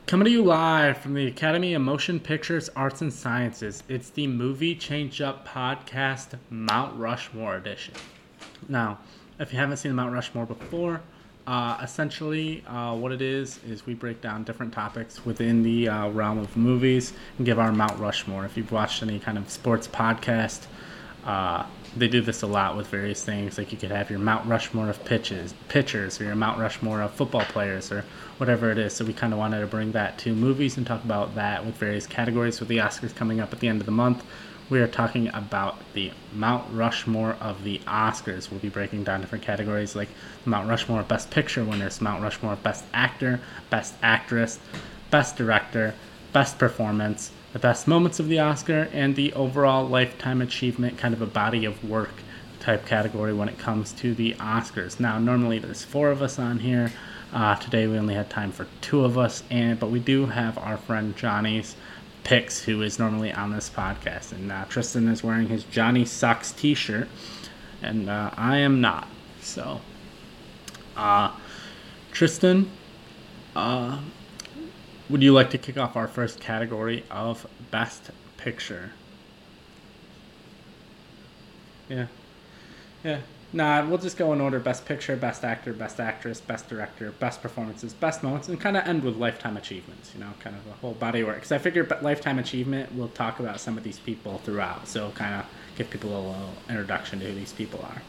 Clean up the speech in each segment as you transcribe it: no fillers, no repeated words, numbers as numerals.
Coming to you live from the Academy of Motion Pictures Arts and Sciences, it's the Movie Change Up Podcast Mount Rushmore edition. Now, if you haven't seen Mount Rushmore before, essentially what it is we break down different topics within the realm of movies and give our Mount Rushmore. If you've watched any kind of sports podcast, they do this a lot with various things. Like you could have your Mount Rushmore of pitchers, or your Mount Rushmore of football players, or whatever it is. So we kind of wanted to bring that to movies and talk about that with various categories. With the Oscars coming up at the end of the month, we are talking about the Mount Rushmore of the Oscars. We'll be breaking down different categories like Mount Rushmore of Best Picture winners, Mount Rushmore of Best Actor, Best Actress, Best Director, Best Performance, the best moments of the Oscar, and the overall lifetime achievement, kind of a body of work type category when it comes to the Oscars. Now, normally there's 4 of us on here. Today we only had time for 2 of us, but we do have our friend Johnny's Picks, who is normally on this podcast. And Tristan is wearing his Johnny Sucks t-shirt, and I am not. So, Tristan, would you like to kick off our first category of Best Picture? Yeah. Nah, we'll just go in order: Best Picture, Best Actor, Best Actress, Best Director, Best Performances, Best Moments, and kind of end with Lifetime Achievements, kind of a whole body of work. Because I figure Lifetime Achievement, we'll talk about some of these people throughout, so kind of give people a little introduction to who these people are.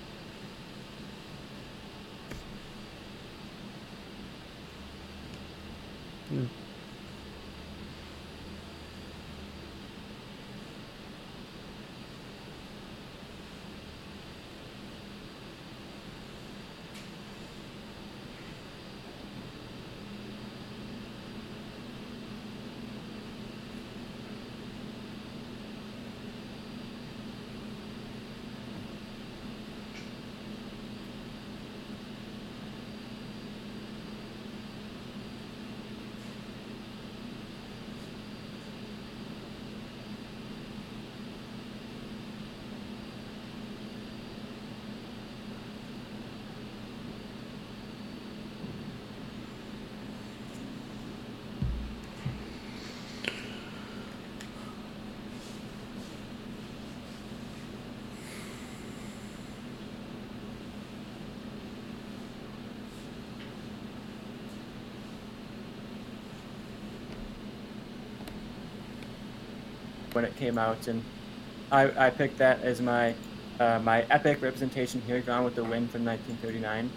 When it came out, and I picked that as my epic representation here, Gone with the Wind from 1939.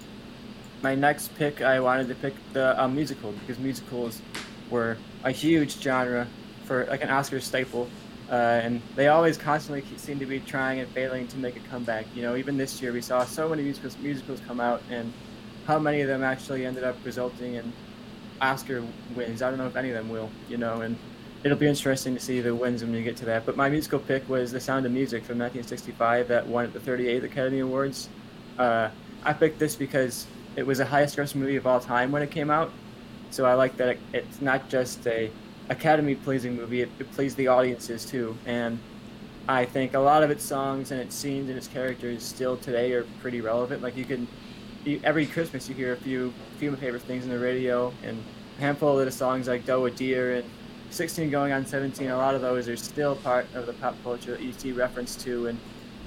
My next pick, I wanted to pick the musical, because musicals were a huge genre for like an Oscar staple, and they always constantly seem to be trying and failing to make a comeback. Even this year we saw so many musicals come out, and how many of them actually ended up resulting in Oscar wins? I don't know if any of them will, and it'll be interesting to see the wins when we get to that. But my musical pick was The Sound of Music from 1965 that won at the 38th Academy Awards. I picked this because it was the highest grossing movie of all time when it came out. So I like that it's not just a Academy-pleasing movie, it pleased the audiences too. And I think a lot of its songs and its scenes and its characters still today are pretty relevant. Like every Christmas you hear a few of my favorite things on the radio, and a handful of the songs like Doe a Deer and 16 going on 17, a lot of those are still part of the pop culture that you see reference to and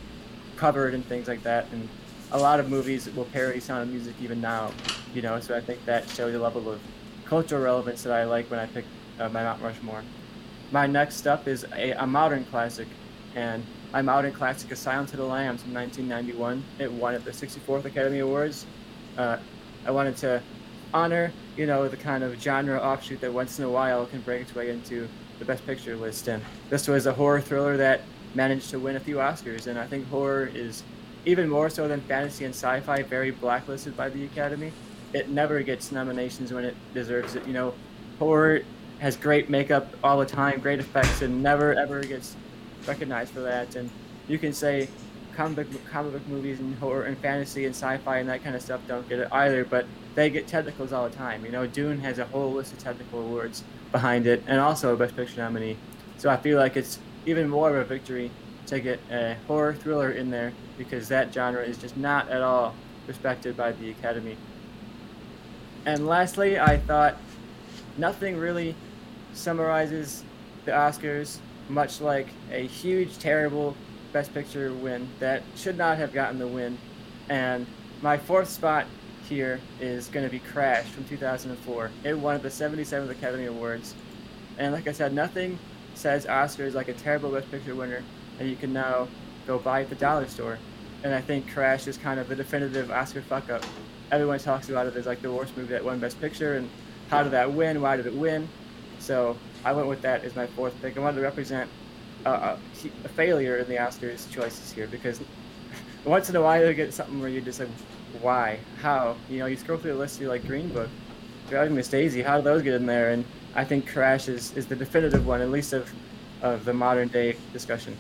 covered and things like that. And a lot of movies will parody Sound of Music even now, so I think that shows a level of cultural relevance that I like when I pick my Mount Rushmore. My next up is a modern classic, and my modern classic is Silence of the Lambs from 1991. It won at the 64th Academy Awards. I wanted to honor, the kind of genre offshoot that once in a while can break its way into the Best Picture list. And this was a horror thriller that managed to win a few Oscars. And I think horror is, even more so than fantasy and sci-fi, very blacklisted by the Academy. It never gets nominations when it deserves it. Horror has great makeup all the time, great effects, and never ever gets recognized for that. And you can say comic book movies and horror and fantasy and sci-fi and that kind of stuff don't get it either, but they get technicals all the time. Dune has a whole list of technical awards behind it, and also a Best Picture nominee. So I feel like it's even more of a victory to get a horror thriller in there, because that genre is just not at all respected by the Academy. And lastly, I thought nothing really summarizes the Oscars much like a huge, terrible Best Picture win that should not have gotten the win. And my fourth spot here is going to be Crash from 2004. It won the 77th Academy Awards. And like I said, nothing says Oscars like a terrible Best Picture winner that you can now go buy at the dollar store. And I think Crash is kind of the definitive Oscar fuck up. Everyone talks about it as like the worst movie that won Best Picture, and how did that win? Why did it win? So I went with that as my fourth pick. I wanted to represent a failure in the Oscars choices here, because once in a while you get something where you're just like, why? How? You scroll through the list, you're like Green Book, Driving Miss Daisy, how do those get in there? And I think Crash is the definitive one, at least of the modern day discussion.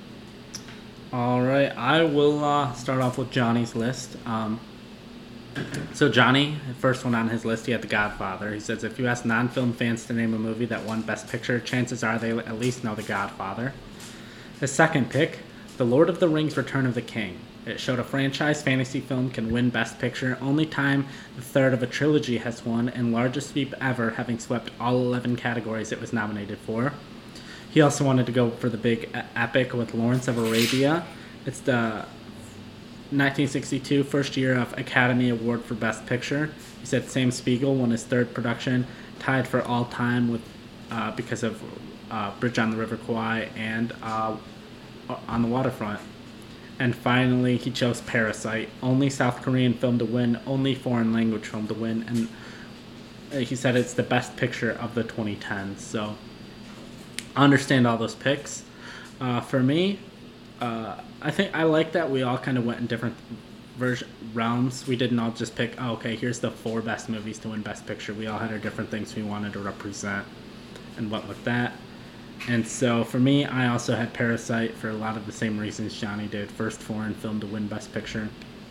All right, I will start off with Johnny's list. So Johnny, the first one on his list, he had The Godfather. He says, if you ask non-film fans to name a movie that won Best Picture, chances are they at least know The Godfather. His second pick, The Lord of the Rings: Return of the King. It showed a franchise fantasy film can win Best Picture, only time the third of a trilogy has won, and largest sweep ever, having swept all 11 categories it was nominated for. He also wanted to go for the big epic with Lawrence of Arabia. It's the 1962 first year of Academy Award for Best Picture. He said Sam Spiegel won his third production, tied for all time with because of Bridge on the River Kwai and On the Waterfront. And finally, he chose Parasite, only South Korean film to win, only foreign language film to win, and he said it's the best picture of the 2010s. So I understand all those picks. For me, I think I like that we all kind of went in different realms. We didn't all just pick, here's the 4 best movies to win Best Picture. We all had our different things we wanted to represent and went with that. And so for me, I also had Parasite for a lot of the same reasons Johnny did. First foreign film to win Best Picture.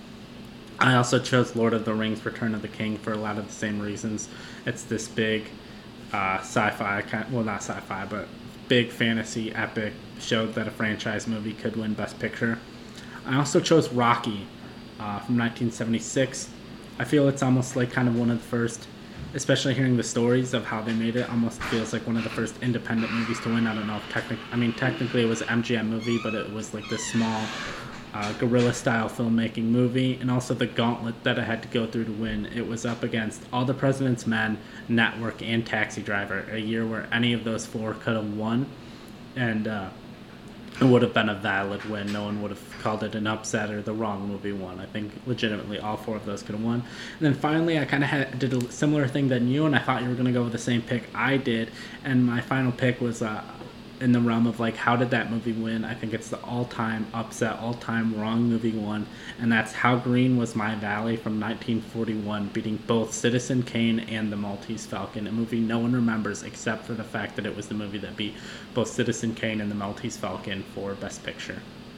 I also chose Lord of the Rings: Return of the King for a lot of the same reasons. It's this big sci-fi, not sci-fi, but big fantasy epic, showed that a franchise movie could win Best Picture. I also chose Rocky from 1976. I feel it's almost like kind of one of the first, especially hearing the stories of how they made it, almost feels like one of the first independent movies to win. I don't know if technically it was an MGM movie, but it was like this small guerrilla-style filmmaking movie, and also the gauntlet that it had to go through to win. It was up against All the President's Men, Network, and Taxi Driver, a year where any of those 4 could have won, and it would have been a valid win. No one would have called it an upset or the wrong movie won. I think legitimately all 4 of those could have won. And then finally, I kind of did a similar thing than you, and I thought you were going to go with the same pick I did, and my final pick was in the realm of like, how did that movie win? I think it's the all-time upset, all-time wrong movie one, and that's How Green Was My Valley from 1941, beating both Citizen Kane and The Maltese Falcon, a movie no one remembers except for the fact that it was the movie that beat both Citizen Kane and The Maltese Falcon for Best Picture.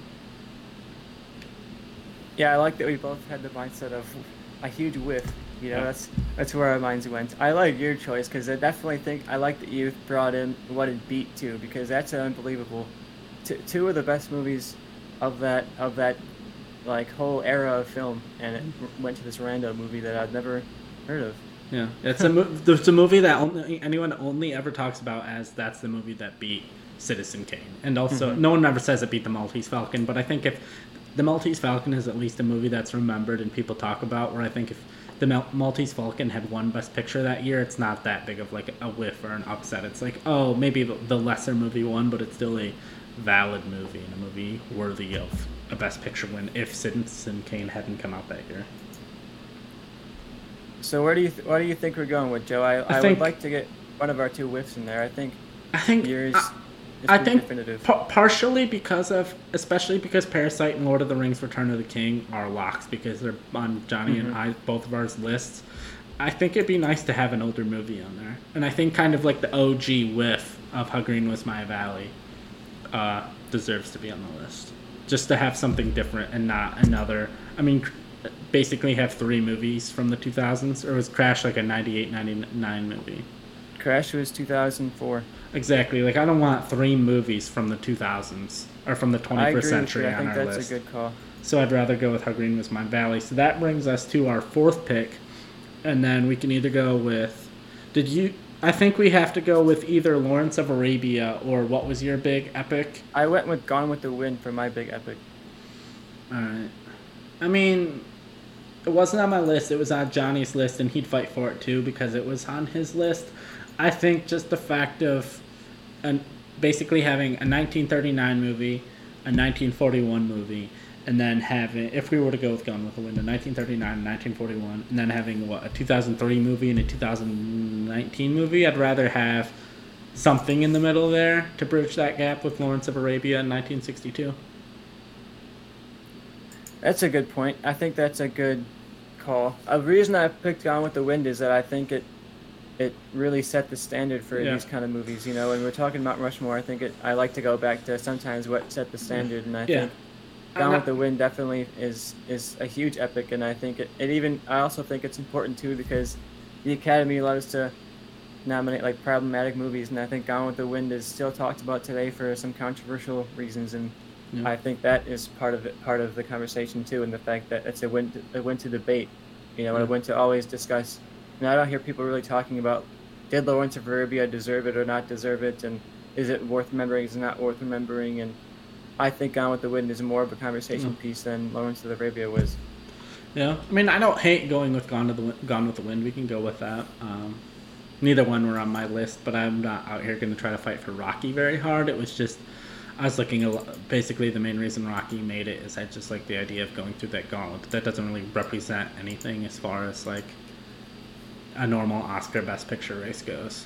Yeah, I like that we both had the mindset of a huge whiff. That's where our minds went. I like your choice because I definitely think I like that you brought in what it beat too, because that's unbelievable. 2 of the best movies of that like whole era of film, and it went to this random movie that I'd never heard of. Yeah, it's a movie that anyone only ever talks about as that's the movie that beat Citizen Kane, and also no one ever says it beat The Maltese Falcon. But I think if The Maltese Falcon is at least a movie that's remembered and people talk about, where I think if the Maltese Falcon had won Best Picture that year, it's not that big of like a whiff or an upset. It's like, maybe the lesser movie won, but it's still a valid movie and a movie worthy of a Best Picture win if Citizen Kane hadn't come out that year. So what do you think we're going with, Joe? I would like to get one of our 2 whiffs in there. I think yours. I think partially especially because Parasite and Lord of the Rings: Return of the King are locks because they're on Johnny and I both of our lists. I think it'd be nice to have an older movie on there, and I think kind of like the OG whiff of How Green Was My Valley deserves to be on the list, just to have something different and not another. I mean, basically have 3 movies from the 2000s, or was Crash like a 98, 99 movie? Crash was 2004. Exactly. Like, I don't want 3 movies from the 2000s or from the 21st century on our list. I think that's a good call. So I'd rather go with How Green Was My Valley. So that brings us to our 4th pick, and then we can either go with. I think we have to go with either Lawrence of Arabia or what was your big epic? I went with Gone with the Wind for my big epic. All right. I mean, it wasn't on my list. It was on Johnny's list, and he'd fight for it too because it was on his list. I think just the fact of an, basically having a 1939 movie, a 1941 movie, and then having, if we were to go with Gone with the Wind, a 1939, 1941, and then having a 2003 movie and a 2019 movie, I'd rather have something in the middle there to bridge that gap with Lawrence of Arabia in 1962. That's a good point. I think that's a good call. A reason I picked Gone with the Wind is that I think it really set the standard for these kind of movies. When we're talking about Rushmore, I think I like to go back to sometimes what set the standard, and I think Gone with the Wind definitely is a huge epic, and I think I also think it's important too because the Academy loves to nominate like problematic movies, and I think Gone with the Wind is still talked about today for some controversial reasons, and I think that is part of the conversation too, and the fact that it went to debate, it went to always discuss. And I don't hear people really talking about did Lawrence of Arabia deserve it or not deserve it, and is it worth remembering, is it not worth remembering, and I think Gone with the Wind is more of a conversation piece than Lawrence of Arabia was. Yeah, I mean, I don't hate going with Gone with the Wind. We can go with that. Neither one were on my list, but I'm not out here going to try to fight for Rocky very hard. It was just, I was looking at basically the main reason Rocky made it is I just like the idea of going through that gauntlet. But that doesn't really represent anything as far as like a normal Oscar Best Picture race goes.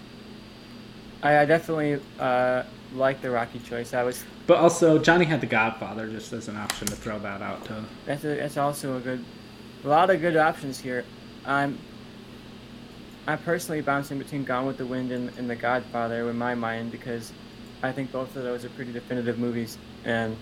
I definitely like the Rocky choice. But also Johnny had The Godfather just as an option to throw that out to. That's also a lot of good options here. I'm personally bouncing between Gone with the Wind and The Godfather in my mind because I think both of those are pretty definitive movies, and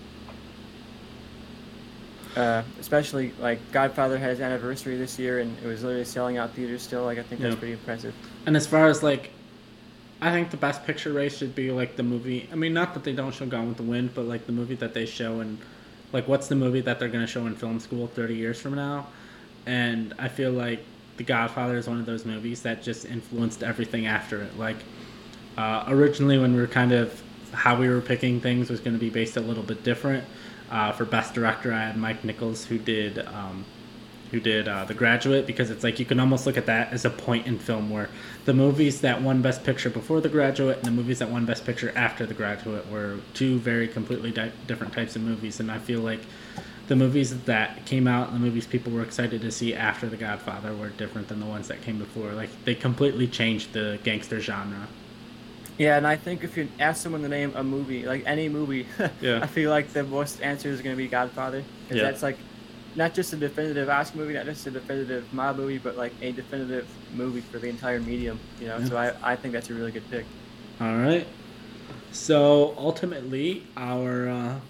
especially like Godfather had its anniversary this year, and it was literally selling out theaters still. Like I think that's pretty impressive. And as far as like, I think the Best Picture race should be like the movie. I mean, not that they don't show Gone with the Wind, but like the movie that they show in, like what's the movie that they're going to show in film school 30 years from now? And I feel like The Godfather is one of those movies that just influenced everything after it. Like originally when we were kind of how we were picking things was going to be based a little bit different. For Best Director, I had Mike Nichols, who did The Graduate, because it's like you can almost look at that as a point in film where the movies that won Best Picture before The Graduate and the movies that won Best Picture after The Graduate were two very completely different types of movies, and I feel like the movies that came out and the movies people were excited to see after The Godfather were different than the ones that came before. Like they completely changed the gangster genre. Yeah, and I think if you ask someone to name a movie, like any movie, I feel like the most answer is going to be Godfather. Because that's like not just a definitive Oscar movie, not just a definitive mob movie, but like a definitive movie for the entire medium. So I think that's a really good pick. All right. So ultimately, our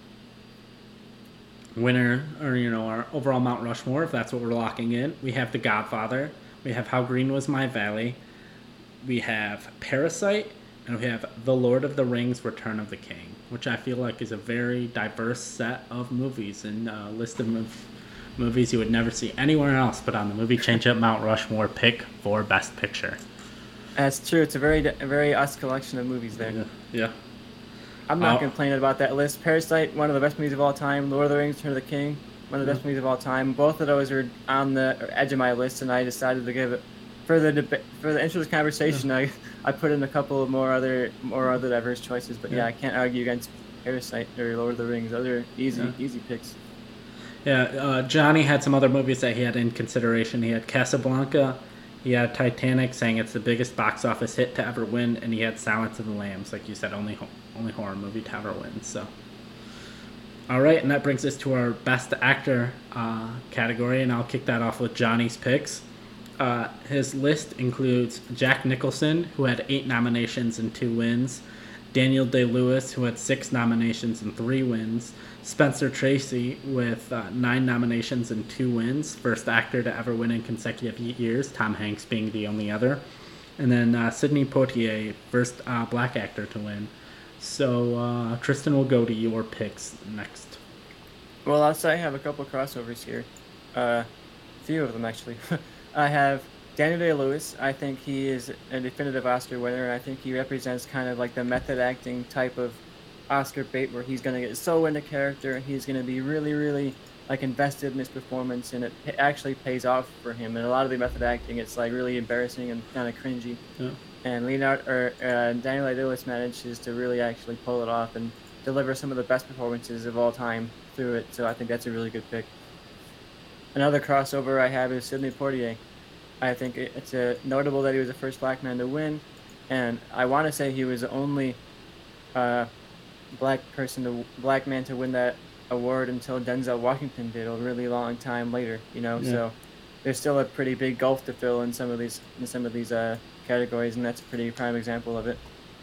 winner, or our overall Mount Rushmore, if that's what we're locking in, we have The Godfather, we have How Green Was My Valley, we have Parasite, and we have The Lord of the Rings: Return of the King, which I feel like is a very diverse set of movies and a list of movies you would never see anywhere else but on the Movie Change Up Mount Rushmore pick for Best Picture. That's true. It's a very us collection of movies there. Yeah. I'm not complaining about that list. Parasite, one of the best movies of all time. Lord of the Rings: Return of the King, one of the best movies of all time. Both of those are on the edge of my list, and I decided to give it for the interest of the conversation. I put in a couple of more other diverse choices, but I can't argue against Parasite or Lord of the Rings. Those are easy picks. Yeah, Johnny had some other movies that he had in consideration. He had Casablanca, he had Titanic, saying it's the biggest box office hit to ever win, and he had Silence of the Lambs, like you said, only horror movie to ever win. So, all right, and that brings us to our Best Actor category, and I'll kick that off with Johnny's picks. His list includes Jack Nicholson, who had 8 nominations and 2 wins, Daniel Day-Lewis, who had 6 nominations and 3 wins, Spencer Tracy with 9 nominations and 2 wins, first actor to ever win in consecutive years, Tom Hanks being the only other, and then Sidney Poitier, first black actor to win. So, Tristan, will go to your picks next. Well, I'll say I have a couple crossovers here. A few of them, actually. I have Daniel Day-Lewis, I think he is a definitive Oscar winner. I think he represents kind of like the method acting type of Oscar bait, where he's going to get so into character and he's going to be really, really like invested in his performance, and it actually pays off for him. And a lot of the method acting, it's like really embarrassing and kind of cringy. Yeah. And Daniel Day-Lewis manages to really actually pull it off and deliver some of the best performances of all time through it. So I think that's a really good pick. Another crossover I have is Sidney Poitier. I think it's notable that he was the first black man to win, and I want to say he was the only uh, black man to win that award until Denzel Washington did a really long time later. Yeah. So there's still a pretty big gulf to fill in some of these categories, and that's a pretty prime example of it.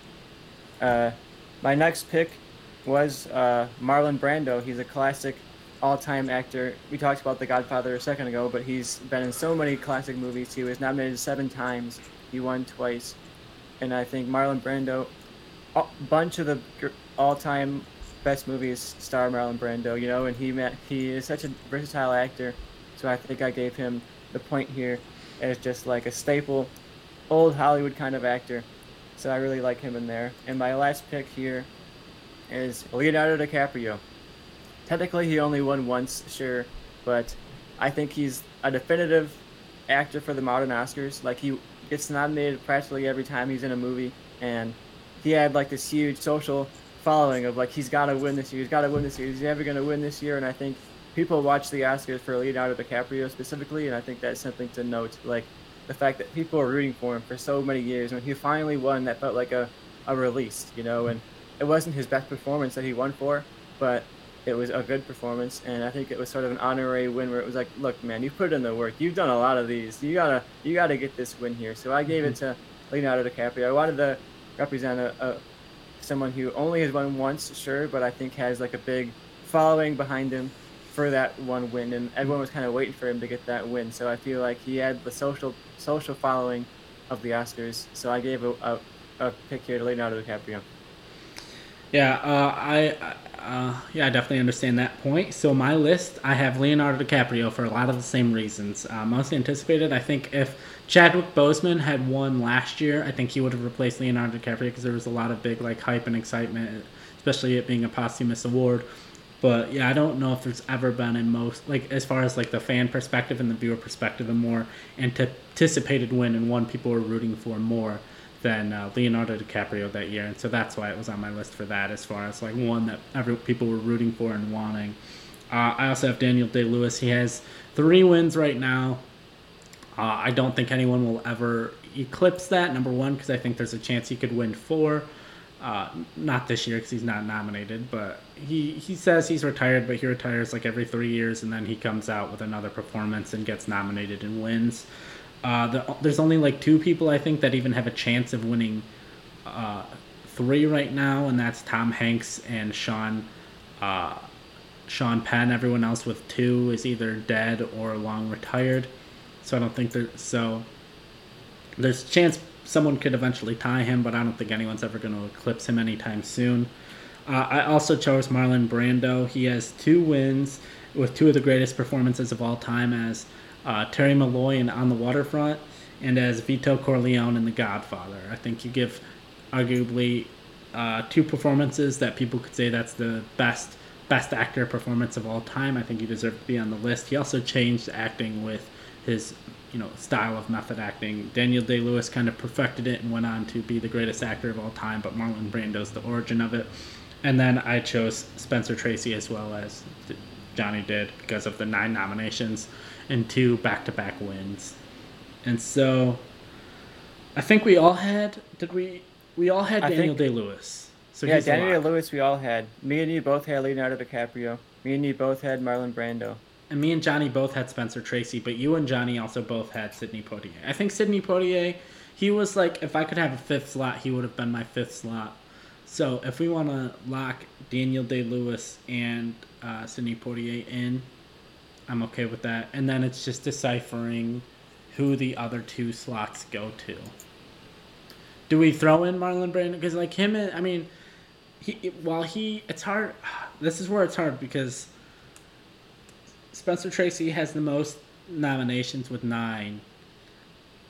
My next pick was Marlon Brando. He's a classic all-time actor. We talked about The Godfather a second ago, but he's been in so many classic movies. He was nominated 7 times. He won twice. And I think Marlon Brando, a bunch of the all-time best movies star Marlon Brando, and he is such a versatile actor. So I think I gave him the point here as just like a staple, old Hollywood kind of actor. So I really like him in there. And my last pick here is Leonardo DiCaprio. Technically, he only won once, sure, but I think he's a definitive actor for the modern Oscars. Like, he gets nominated practically every time he's in a movie, and he had like this huge social following of like, he's got to win this year, he's got to win this year, he's never going to win this year. And I think people watch the Oscars for Leonardo DiCaprio specifically, and I think that's something to note. Like, the fact that people were rooting for him for so many years. When he finally won, that felt like a release, and it wasn't his best performance that he won for, but it was a good performance, and I think it was sort of an honorary win where it was like, look, man, you put in the work. You've done a lot of these. You gotta get this win here. So I gave it to Leonardo DiCaprio. I wanted to represent someone who only has won once, sure, but I think has like a big following behind him for that one win, and everyone was kind of waiting for him to get that win. So I feel like he had the social following of the Oscars. So I gave a pick here to Leonardo DiCaprio. Yeah, I definitely understand that point. So my list, I have Leonardo DiCaprio for a lot of the same reasons. Most anticipated, I think if Chadwick Boseman had won last year, I think he would have replaced Leonardo DiCaprio because there was a lot of big like hype and excitement, especially it being a posthumous award. But yeah, I don't know if there's ever been in most, like as far as like the fan perspective and the viewer perspective, a more anticipated win and one people were rooting for more than Leonardo DiCaprio that year, and so that's why it was on my list for that, as far as like one that people were rooting for and wanting. I also have Daniel Day-Lewis. He has 3 wins right now. I don't think anyone will ever eclipse that, number one, because I think there's a chance he could win 4. Not this year because he's not nominated, but he says he's retired, but he retires like every 3 years, and then he comes out with another performance and gets nominated and wins. There's only like 2 people I think that even have a chance of winning 3 right now, and that's Tom Hanks and Sean Penn. Everyone else with 2 is either dead or long retired, so I don't think there's a chance someone could eventually tie him, but I don't think anyone's ever going to eclipse him anytime soon. I also chose Marlon Brando. He has 2 wins with 2 of the greatest performances of all time as Terry Malloy in On the Waterfront and as Vito Corleone in The Godfather. I think you give arguably 2 performances that people could say that's the best actor performance of all time. I think he deserved to be on the list. He also changed acting with his style of method acting. Daniel Day-Lewis kind of perfected it and went on to be the greatest actor of all time, but Marlon Brando's the origin of it. And then I chose Spencer Tracy as well as Johnny did because of the 9 nominations and 2 back-to-back wins. And so I think we all had Daniel Day-Lewis. So yeah, Daniel Day-Lewis we all had. Me and you both had Leonardo DiCaprio. Me and you both had Marlon Brando. And me and Johnny both had Spencer Tracy, but you and Johnny also both had Sidney Poitier. I think Sidney Poitier, he was like, if I could have a 5th slot, he would have been my 5th slot. So if we want to lock Daniel Day-Lewis and Sidney Poitier in, I'm okay with that. And then it's just deciphering who the other 2 slots go to. Do we throw in Marlon Brando? Because like him, I mean, it's hard. This is where it's hard because Spencer Tracy has the most nominations with 9.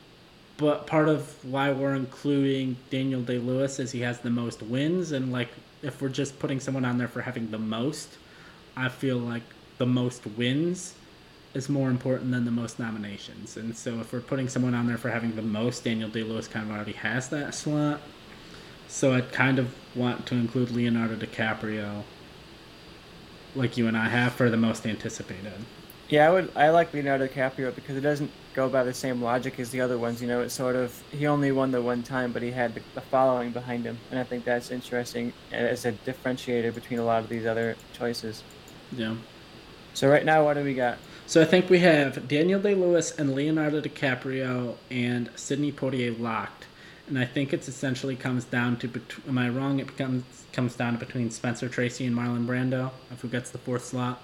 But part of why we're including Daniel Day-Lewis is he has the most wins, and like if we're just putting someone on there for having the most, I feel like the most wins is more important than the most nominations. And so if we're putting someone on there for having the most, Daniel Day-Lewis kind of already has that slot. So I'd kind of want to include Leonardo DiCaprio, like you and I have, for the most anticipated. Yeah, I like Leonardo DiCaprio because it doesn't go by the same logic as the other ones. You know, it's sort of he only won the one time, but he had the following behind him, and I think that's interesting as a differentiator between a lot of these other choices. Yeah. So right now, what do we got? So I think we have Daniel Day-Lewis and Leonardo DiCaprio and Sidney Poitier locked. And I think it's essentially comes down to, am I wrong? It comes down to between Spencer Tracy and Marlon Brando, of who gets the fourth slot.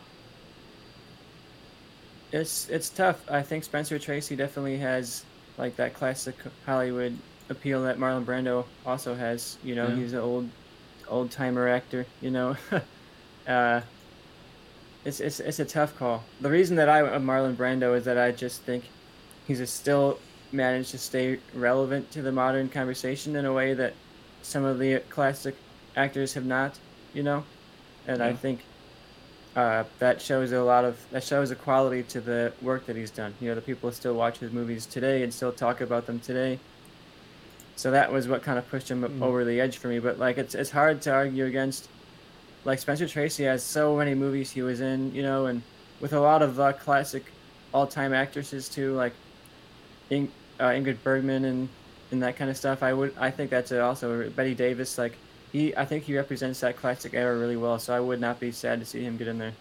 It's tough. I think Spencer Tracy definitely has like that classic Hollywood appeal that Marlon Brando also has. You know, Yeah. he's an old timer actor. You know, uh, it's a tough call. The reason that I went with Marlon Brando is that I just think he's still managed to stay relevant to the modern conversation in a way that some of the classic actors have not. You know, and I Yeah. think that shows a quality to the work that he's done. You know, the people still watch his movies today and still talk about them today. So that was what kind of pushed him over the edge for me. But like, it's hard to argue against. Like Spencer Tracy has so many movies he was in, you know, and with a lot of classic all-time actresses too, like Ingrid Bergman and that kind of stuff. I think that's it also. Betty Davis, like I think he represents that classic era really well. So I would not be sad to see him get in there.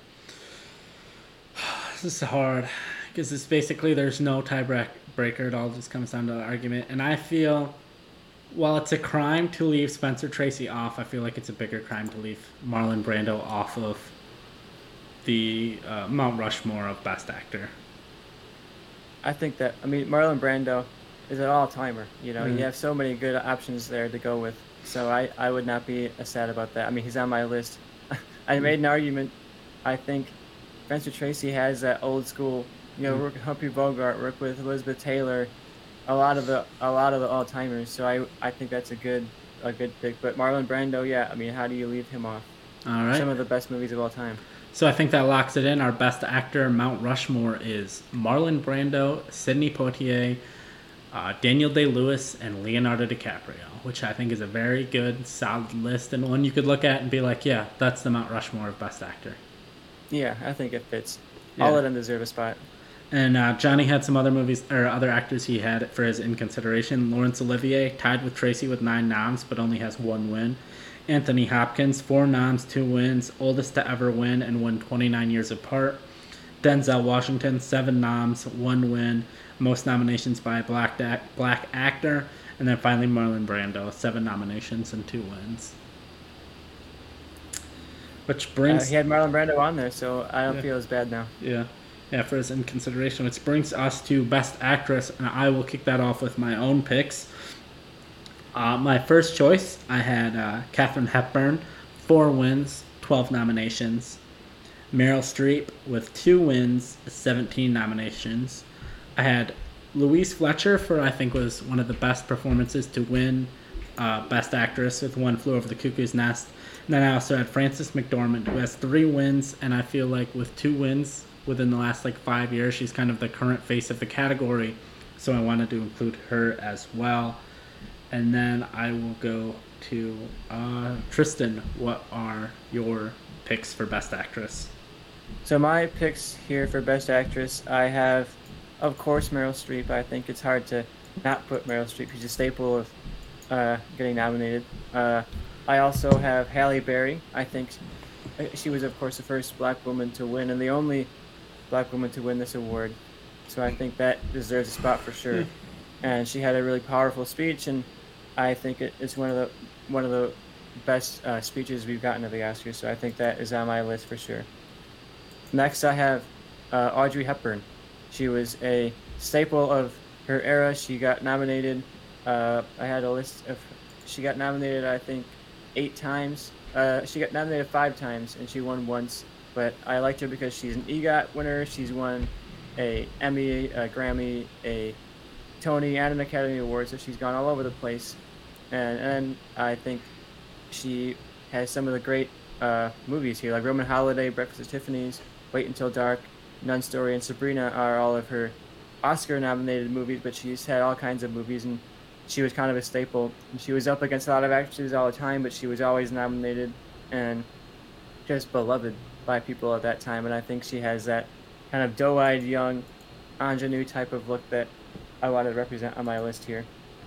This is hard because it's basically there's no tiebreaker. It all just comes down to the argument. And I feel, while it's a crime to leave Spencer Tracy off, I feel like it's a bigger crime to leave Marlon Brando off of the Mount Rushmore of Best Actor. I think that Marlon Brando is an all-timer. You know, you have so many good options there to go with. So I would not be sad about that. I mean, he's on my list. I made an argument. I think Spencer Tracy has that old school. You know, work with Humphrey Bogart, work with Elizabeth Taylor, a lot of the all-timers. So I think that's a good pick. But Marlon Brando, yeah. I mean, how do you leave him off? All right. Some of the best movies of all time. So I think that locks it in. Our Best Actor Mount Rushmore is Marlon Brando, Sidney Poitier, Daniel Day-Lewis, and Leonardo DiCaprio, which I think is a very good, solid list and one you could look at and be like, yeah, that's the Mount Rushmore of Best Actor. Yeah, I think it fits. Yeah. All of them deserve a spot. And Johnny had some other movies or other actors he had for his in consideration. Laurence Olivier tied with Tracy with 9 noms, but only has 1 win. Anthony Hopkins, 4 noms, 2 wins, oldest to ever win and won 29 years apart. Denzel Washington, 7 noms, 1 win, most nominations by a black actor. And then finally Marlon Brando, 7 nominations and 2 wins. Which brings... he had Marlon Brando on there, so I don't feel as bad now. Yeah, for his in consideration. Which brings us to Best Actress, and I will kick that off with my own picks. My first choice, I had Katharine Hepburn, 4 wins, 12 nominations. Meryl Streep with 2 wins, 17 nominations. I had Louise Fletcher for I think was one of the best performances to win Best Actress with One Flew Over the Cuckoo's Nest. And then I also had Frances McDormand, who has 3 wins, and I feel like with 2 wins within the last 5 years, she's kind of the current face of the category. So I wanted to include her as well. And then I will go to Tristan. What are your picks for Best Actress? So my picks here for Best Actress, I have, of course, Meryl Streep. I think it's hard to not put Meryl Streep. She's a staple of getting nominated. I also have Halle Berry. I think she was, of course, the first black woman to win and the only black woman to win this award. So I think that deserves a spot for sure. And she had a really powerful speech, and I think it's one of the best speeches we've gotten at the Oscars. So I think that is on my list for sure. Next, I have Audrey Hepburn. She was a staple of her era. She got nominated. I had a list of. She got nominated, I think, 8 times. She got nominated 5 times, and she won once. But I liked her because she's an EGOT winner. She's won a Emmy, a Grammy, a Tony and an Academy Award, so she's gone all over the place. And I think she has some of the great movies here, like Roman Holiday, Breakfast at Tiffany's, Wait Until Dark, Nun Story, and Sabrina are all of her Oscar-nominated movies, but she's had all kinds of movies, and she was kind of a staple. And she was up against a lot of actresses all the time, but she was always nominated and just beloved by people at that time. And I think she has that kind of doe-eyed, young, ingenue type of look that I wanted to represent on my list here.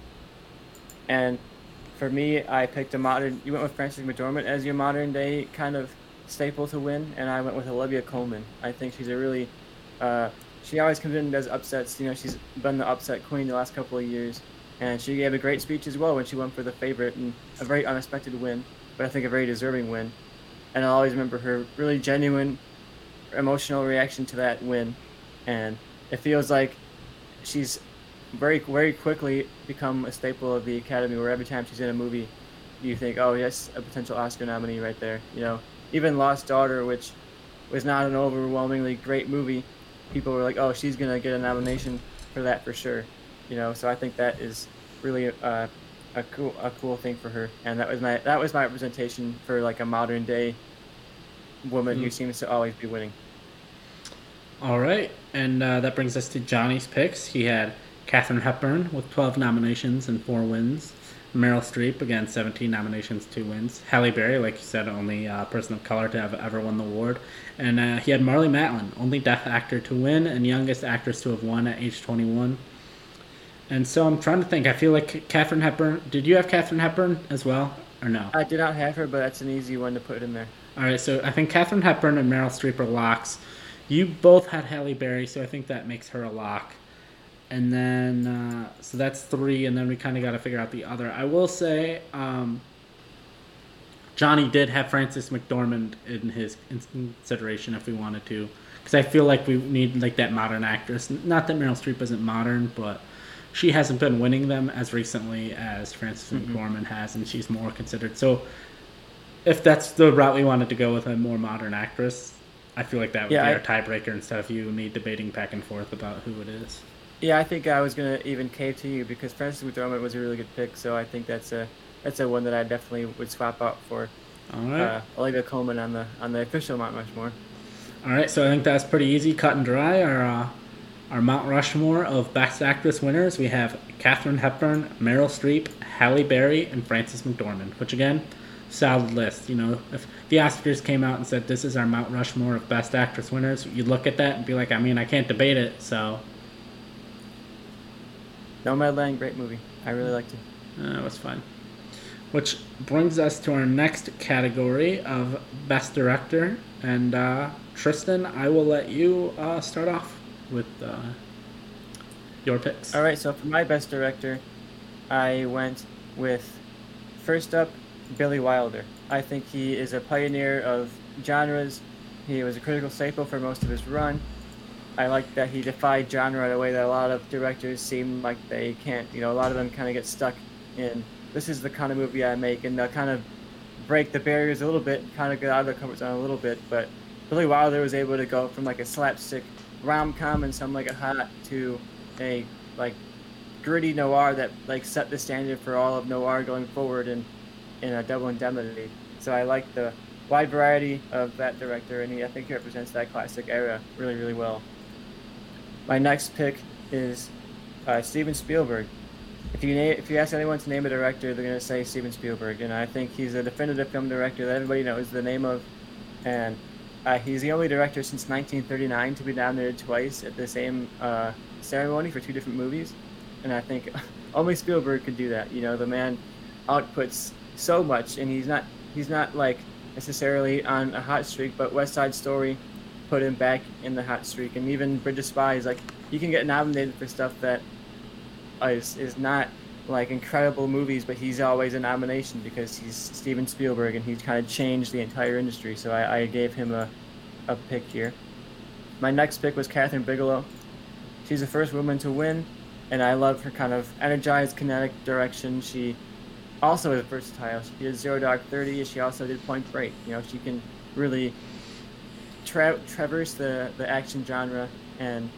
And for me, I picked a modern. You went with Frances McDormand as your modern day kind of staple to win, and I went with Olivia Colman. I think she's a really. She always comes in and does upsets. You know, she's been the upset queen the last couple of years, and she gave a great speech as well when she won for The Favorite, and a very unexpected win, but I think a very deserving win. And I'll always remember her really genuine, emotional reaction to that win, and it feels like she's very, very quickly become a staple of the Academy, where every time she's in a movie, you think, oh, yes, a potential Oscar nominee right there. You know, even Lost Daughter, which was not an overwhelmingly great movie, people were like, oh, she's going to get a nomination for that for sure. You know, so I think that is really a cool thing for her. And that was my representation for like a modern day woman who seems to always be winning. All right, and that brings us to Johnny's picks. He had Katharine Hepburn with 12 nominations and 4 wins. Meryl Streep, again, 17 nominations, 2 wins. Halle Berry, like you said, only person of color to have ever won the award. And he had Marlee Matlin, only deaf actor to win and youngest actress to have won at age 21. And so I'm trying to think. I feel like Katharine Hepburn. Did you have Katharine Hepburn as well, or no? I did not have her, but that's an easy one to put in there. All right, so I think Katharine Hepburn and Meryl Streep are locks. You both had Halle Berry, so I think that makes her a lock. And then, so that's 3, and then we kind of got to figure out the other. I will say, Johnny did have Frances McDormand in his consideration if we wanted to, because I feel like we need like that modern actress. Not that Meryl Streep isn't modern, but she hasn't been winning them as recently as Frances McDormand has, and she's more considered. So if that's the route we wanted to go with, a more modern actress, I feel like that would be our tiebreaker instead of you and me debating back and forth about who it is. Yeah, I think I was gonna even cave to you because Frances McDormand was a really good pick, so I think that's a one that I definitely would swap out for Olivia Colman on the official Mount Rushmore. All right, so I think that's pretty easy, cut and dry. Our Mount Rushmore of Best Actress winners, we have Katharine Hepburn, Meryl Streep, Halle Berry, and Frances McDormand, which again, solid list. You know, if the Oscars came out and said this is our Mount Rushmore of Best Actress winners, you'd look at that and be like, I mean, I can't debate it, so. Nomadland, great movie. I really liked it. It was fun. Which brings us to our next category of Best Director. And Tristan, I will let you start off with your picks. All right, so for my Best Director, I went with, first up, Billy Wilder. I think he is a pioneer of genres. He was a critical staple for most of his run. I like that he defied genre in a way that a lot of directors seem like they can't. You know, a lot of them kind of get stuck in, this is the kind of movie I make, and they'll kind of break the barriers a little bit, kind of get out of their comfort zone a little bit. But Billy Wilder was able to go from like a slapstick rom-com and Some Like It Hot to a like gritty noir that like set the standard for all of noir going forward in a Double Indemnity. So I like the wide variety of that director, and I think he represents that classic era really, really well. My next pick is Steven Spielberg. If you ask anyone to name a director, they're going to say Steven Spielberg, and I think he's a definitive film director that everybody knows the name of, and he's the only director since 1939 to be nominated twice at the same ceremony for 2 different movies, and I think only Spielberg could do that. You know, the man outputs so much, and he's not like necessarily on a hot streak, but West Side Story put him back in the hot streak, and even Bridge of Spies, like, you can get nominated for stuff that is not like incredible movies, but he's always a nomination because he's Steven Spielberg and he's kind of changed the entire industry. So I gave him a pick here. My next pick was Kathryn Bigelow. She's the first woman to win, and I love her kind of energized, kinetic direction. She also is versatile. She did Zero Dark 30, and she also did Point Break. You know, she can really traverse the action genre and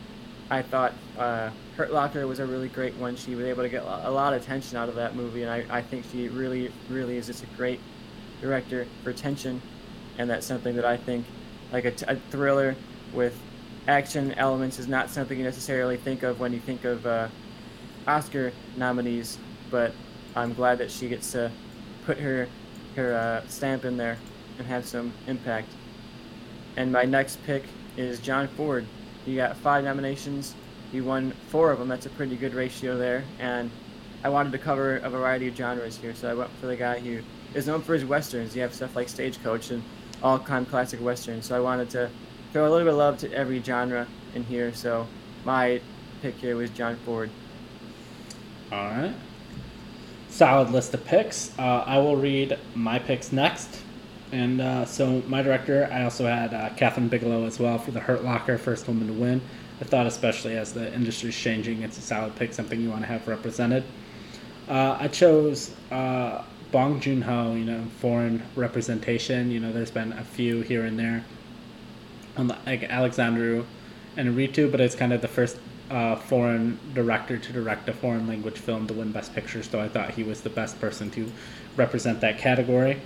I thought Hurt Locker was a really great one. She was able to get a lot of tension out of that movie, and I think she really, really is just a great director for tension, and that's something that I think, like a thriller with action elements, is not something you necessarily think of when you think of Oscar nominees, but I'm glad that she gets to put her stamp in there and have some impact. And my next pick is John Ford. He got 5 nominations. He won 4 of them. That's a pretty good ratio there. And I wanted to cover a variety of genres here, so I went for the guy who is known for his westerns. You have stuff like Stagecoach and all-time classic westerns. So I wanted to throw a little bit of love to every genre in here. So my pick here was John Ford. All right. Solid list of picks. I will read my picks next. And so my director, I also had Kathryn Bigelow as well for The Hurt Locker, first woman to win. I thought especially as the industry's changing, it's a solid pick, something you want to have represented. I chose Bong Joon-ho, foreign representation. There's been a few here and there, like Alexandru and Ritu, but it's kind of the first foreign director to direct a foreign language film to win Best Picture, so I thought he was the best person to represent that category.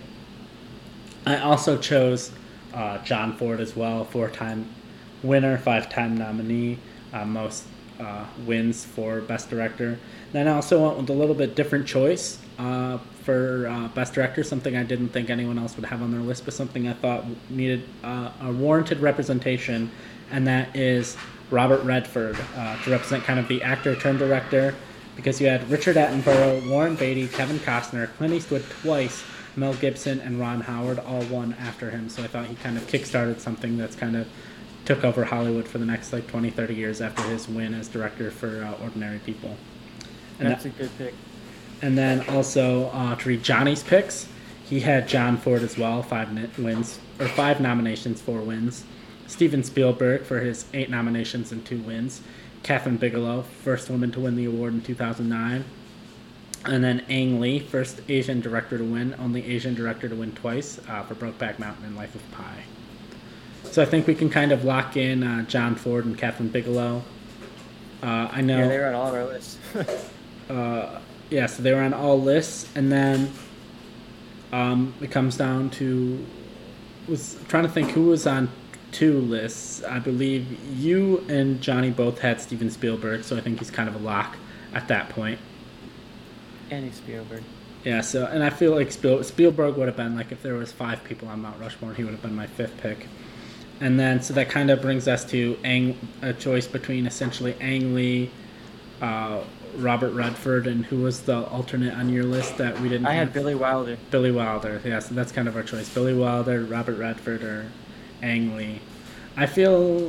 I also chose John Ford as well, 4-time winner, 5-time nominee, most wins for Best Director. Then I also went with a little bit different choice for Best Director, something I didn't think anyone else would have on their list, but something I thought needed a warranted representation, and that is Robert Redford to represent kind of the actor turned director, because you had Richard Attenborough, Warren Beatty, Kevin Costner, Clint Eastwood twice, Mel Gibson, and Ron Howard all won after him, so I thought he kind of kickstarted something that's kind of took over Hollywood for the next 20, 30 years after his win as director for Ordinary People. And that's a good pick. And then also to read Johnny's picks, he had John Ford as well, 5 nominations, 4 wins. Steven Spielberg for his 8 nominations and 2 wins. Kathryn Bigelow, first woman to win the award in 2009. And then Ang Lee, first Asian director to win, only Asian director to win twice for Brokeback Mountain and Life of Pi. So I think we can kind of lock in John Ford and Kathryn Bigelow. I know. Yeah, they were on all of our lists. Yeah, so they were on all lists, and then it comes down to was trying to think who was on 2 lists. I believe you and Johnny both had Steven Spielberg, so I think he's kind of a lock at that point. Andy Spielberg. Yeah, so, and I feel like Spielberg would have been, if there was 5 people on Mount Rushmore, he would have been my 5th pick. And then, so that kind of brings us to a choice between essentially Ang Lee, Robert Redford, and who was the alternate on your list that we didn't I had Billy Wilder. Billy Wilder, yeah, so that's kind of our choice. Billy Wilder, Robert Redford, or Ang Lee. I feel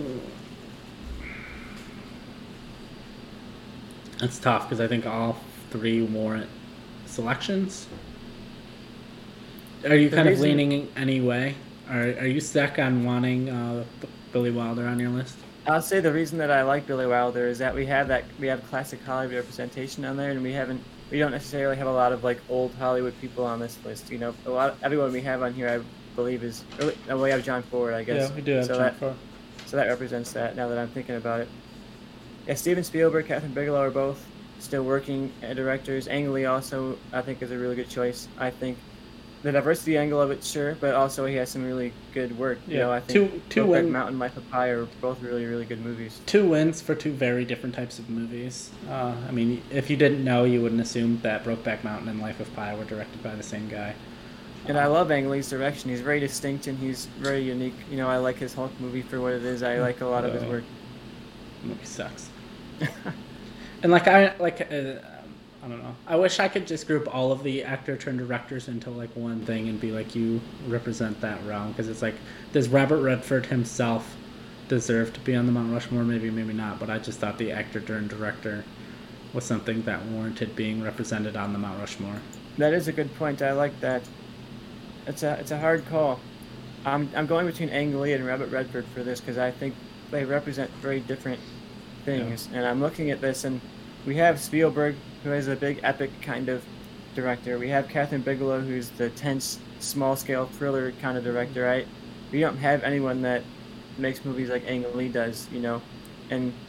it's tough because I think all 3 warrant selections. Are you kind of leaning any way? Are you stuck on wanting Billy Wilder on your list? I'll say the reason that I like Billy Wilder is that we have classic Hollywood representation on there, and we don't necessarily have a lot of old Hollywood people on this list. Everyone we have on here, I believe, is we have John Ford, I guess. Yeah, we do have John Ford. So that represents that. Now that I'm thinking about it, yeah, Steven Spielberg, Kathryn Bigelow are both still working directors. Ang Lee also, I think, is a really good choice. I think the diversity angle of it, sure, but also he has some really good work. Yeah, I think two wins. Mountain, Life of Pi are both really, really good movies. 2 wins for 2 very different types of movies. I mean, if you didn't know, you wouldn't assume that Brokeback Mountain and Life of Pi were directed by the same guy. And I love Ang Lee's direction. He's very distinct and he's very unique. I like his Hulk movie for what it is. I like a lot of his work. The movie sucks. And I don't know. I wish I could just group all of the actor turned directors into one thing and be you represent that realm, because it's does Robert Redford himself deserve to be on the Mount Rushmore? Maybe, maybe not. But I just thought the actor turned director was something that warranted being represented on the Mount Rushmore. That is a good point. I like that. It's a hard call. I'm going between Ang Lee and Robert Redford for this because I think they represent very different things. Yeah. And I'm looking at this, and we have Spielberg, who is a big epic kind of director. We have Kathryn Bigelow, who's the tense, small-scale thriller kind of director, right? We don't have anyone that makes movies like Ang Lee does, And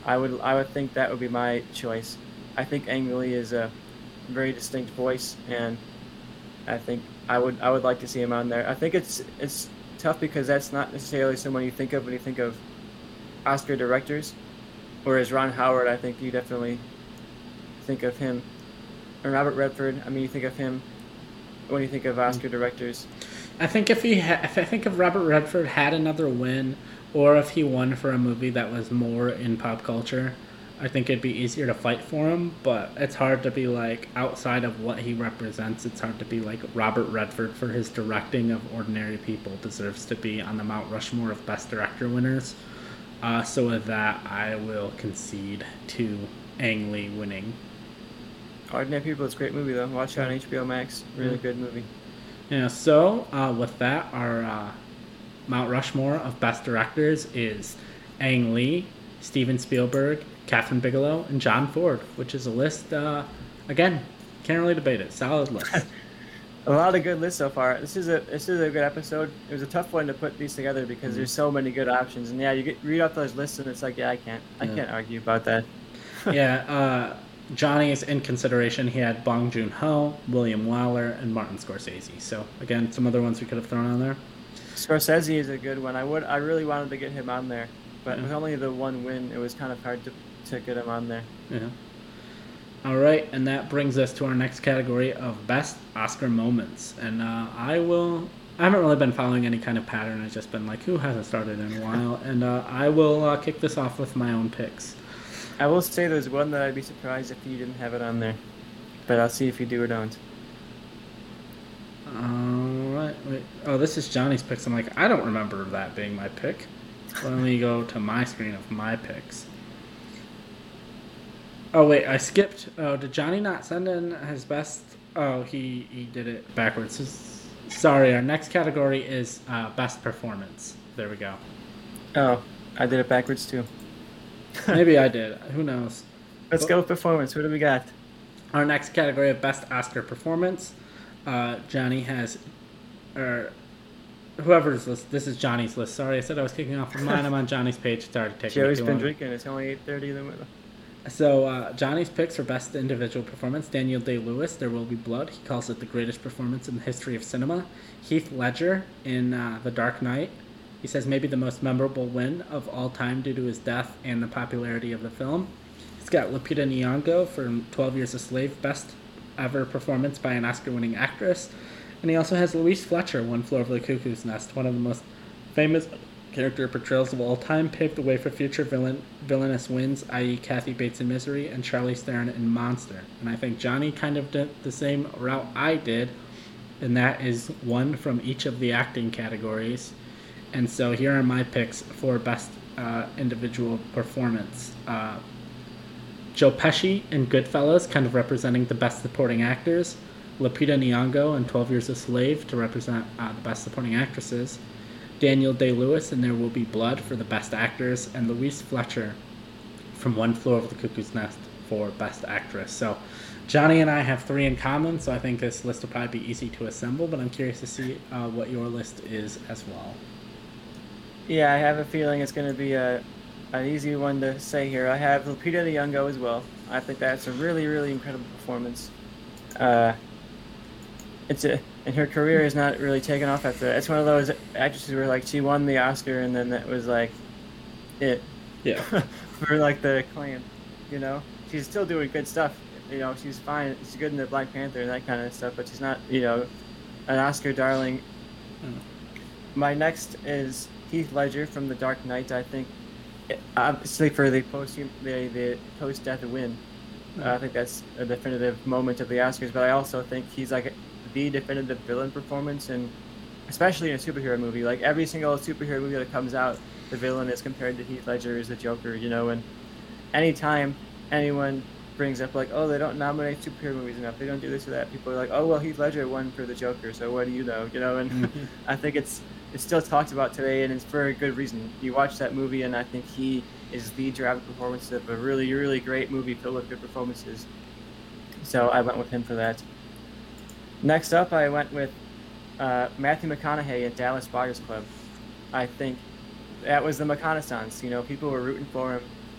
I would think that would be my choice. I think Ang Lee is a very distinct voice, and I think I would like to see him on there. I think it's tough because that's not necessarily someone you think of when you think of Oscar directors, whereas Ron Howard, I think you definitely think of him. And Robert Redford, I mean, you think of him when you think of Oscar directors. I think if Robert Redford had another win, or if he won for a movie that was more in pop culture, I think it'd be easier to fight for him. But it's hard to be like outside of what he represents. It's hard to be like Robert Redford for his directing of Ordinary People deserves to be on the Mount Rushmore of Best Director winners. So with that, I will concede to Ang Lee winning. Ordinary People is a great movie though. Watch it on HBO Max. Really good movie. Yeah. So with that, our Mount Rushmore of Best Directors is Ang Lee, Steven Spielberg, Catherine Bigelow, and John Ford, which is a list, again, can't really debate it. Solid list. A lot of good lists so far. This is a good episode. It was a tough one to put these together because there's so many good options. And yeah, read off those lists and it's like, yeah, I can't argue about that. Yeah, Johnny is in consideration. He had Bong Joon-ho, William Wyler, and Martin Scorsese. So again, some other ones we could have thrown on there. Scorsese is a good one. I really wanted to get him on there, but with only the one win, it was kind of hard to get him on there. Yeah. All right, and that brings us to our next category of Best Oscar Moments. And I haven't really been following any kind of pattern. I've just been like, who hasn't started in a while? And I will kick this off with my own picks. I will say there's one that I'd be surprised if you didn't have it on there, but I'll see if you do or don't. All right. Wait. Oh, this is Johnny's picks. I'm like, I don't remember that being my pick. Let me go to my screen of my picks. Oh, wait, I skipped. Oh, did Johnny not send in his best? Oh, he did it backwards. Sorry, our next category is Best Performance. There we go. Oh, I did it backwards too. Maybe I did. Who knows? Let's go with performance. What do we got? Our next category of Best Oscar Performance. Johnny has... whoever's list. This is Johnny's list. Sorry, I said I was kicking off of mine. I'm on Johnny's page. It's already taking Joey's been drinking. It's only 8:30 in the middle. So Johnny's picks for Best Individual Performance: Daniel Day-Lewis, There Will Be Blood. He calls it the greatest performance in the history of cinema. Heath Ledger in The Dark Knight. He says maybe the most memorable win of all time due to his death and the popularity of the film. He's got Lupita Nyong'o for 12 Years a Slave, best ever performance by an Oscar-winning actress. And he also has Louise Fletcher, One Floor Over the Cuckoo's Nest, one of the most famous character portrayals of all time, paved the way for future villainous wins, i.e. Kathy Bates in Misery and Charlize Theron in Monster. And I think Johnny kind of did the same route I did, and that is one from each of the acting categories. And so here are my picks for Best Individual Performance. Joe Pesci in Goodfellas, kind of representing the Best Supporting Actors. Lupita Nyong'o in 12 Years a Slave to represent the Best Supporting Actresses. Daniel Day-Lewis in There Will Be Blood for the Best Actors. And Louise Fletcher from One Floor Over the Cuckoo's Nest for Best Actress. So Johnny and I have 3 in common, so I think this list will probably be easy to assemble, but I'm curious to see what your list is as well. Yeah, I have a feeling it's going to be an easy one to say here. I have Lupita Nyong'o as well. I think that's a really, really incredible performance. And her career is not really taken off after that. It's one of those actresses where like she won the Oscar and then that was like it. Yeah. For like the acclaim, you know. She's still doing good stuff. You know, she's fine. She's good in the Black Panther and that kind of stuff, but she's not, you know, an Oscar darling. My next is Heath Ledger from The Dark Knight. I think, obviously, for the post-death win, I think that's a definitive moment of the Oscars. But I also think he's like the definitive villain performance, and especially in a superhero movie. Like every single superhero movie that comes out, the villain is compared to Heath Ledger as the Joker. You know, and anytime anyone brings up like, oh, they don't nominate superhero movies enough, they don't do this or that, people are like, oh well, Heath Ledger won for the Joker, so what do you know? You know, and I think it's still talked about today, and it's for a good reason. You watch that movie, and I think he is the dramatic performance of a really, really great movie filled with good performances. So I went with him for that. Next up, I went with Matthew McConaughey at Dallas Buyers Club. I think that was the McConaissance. You know, people were rooting for him.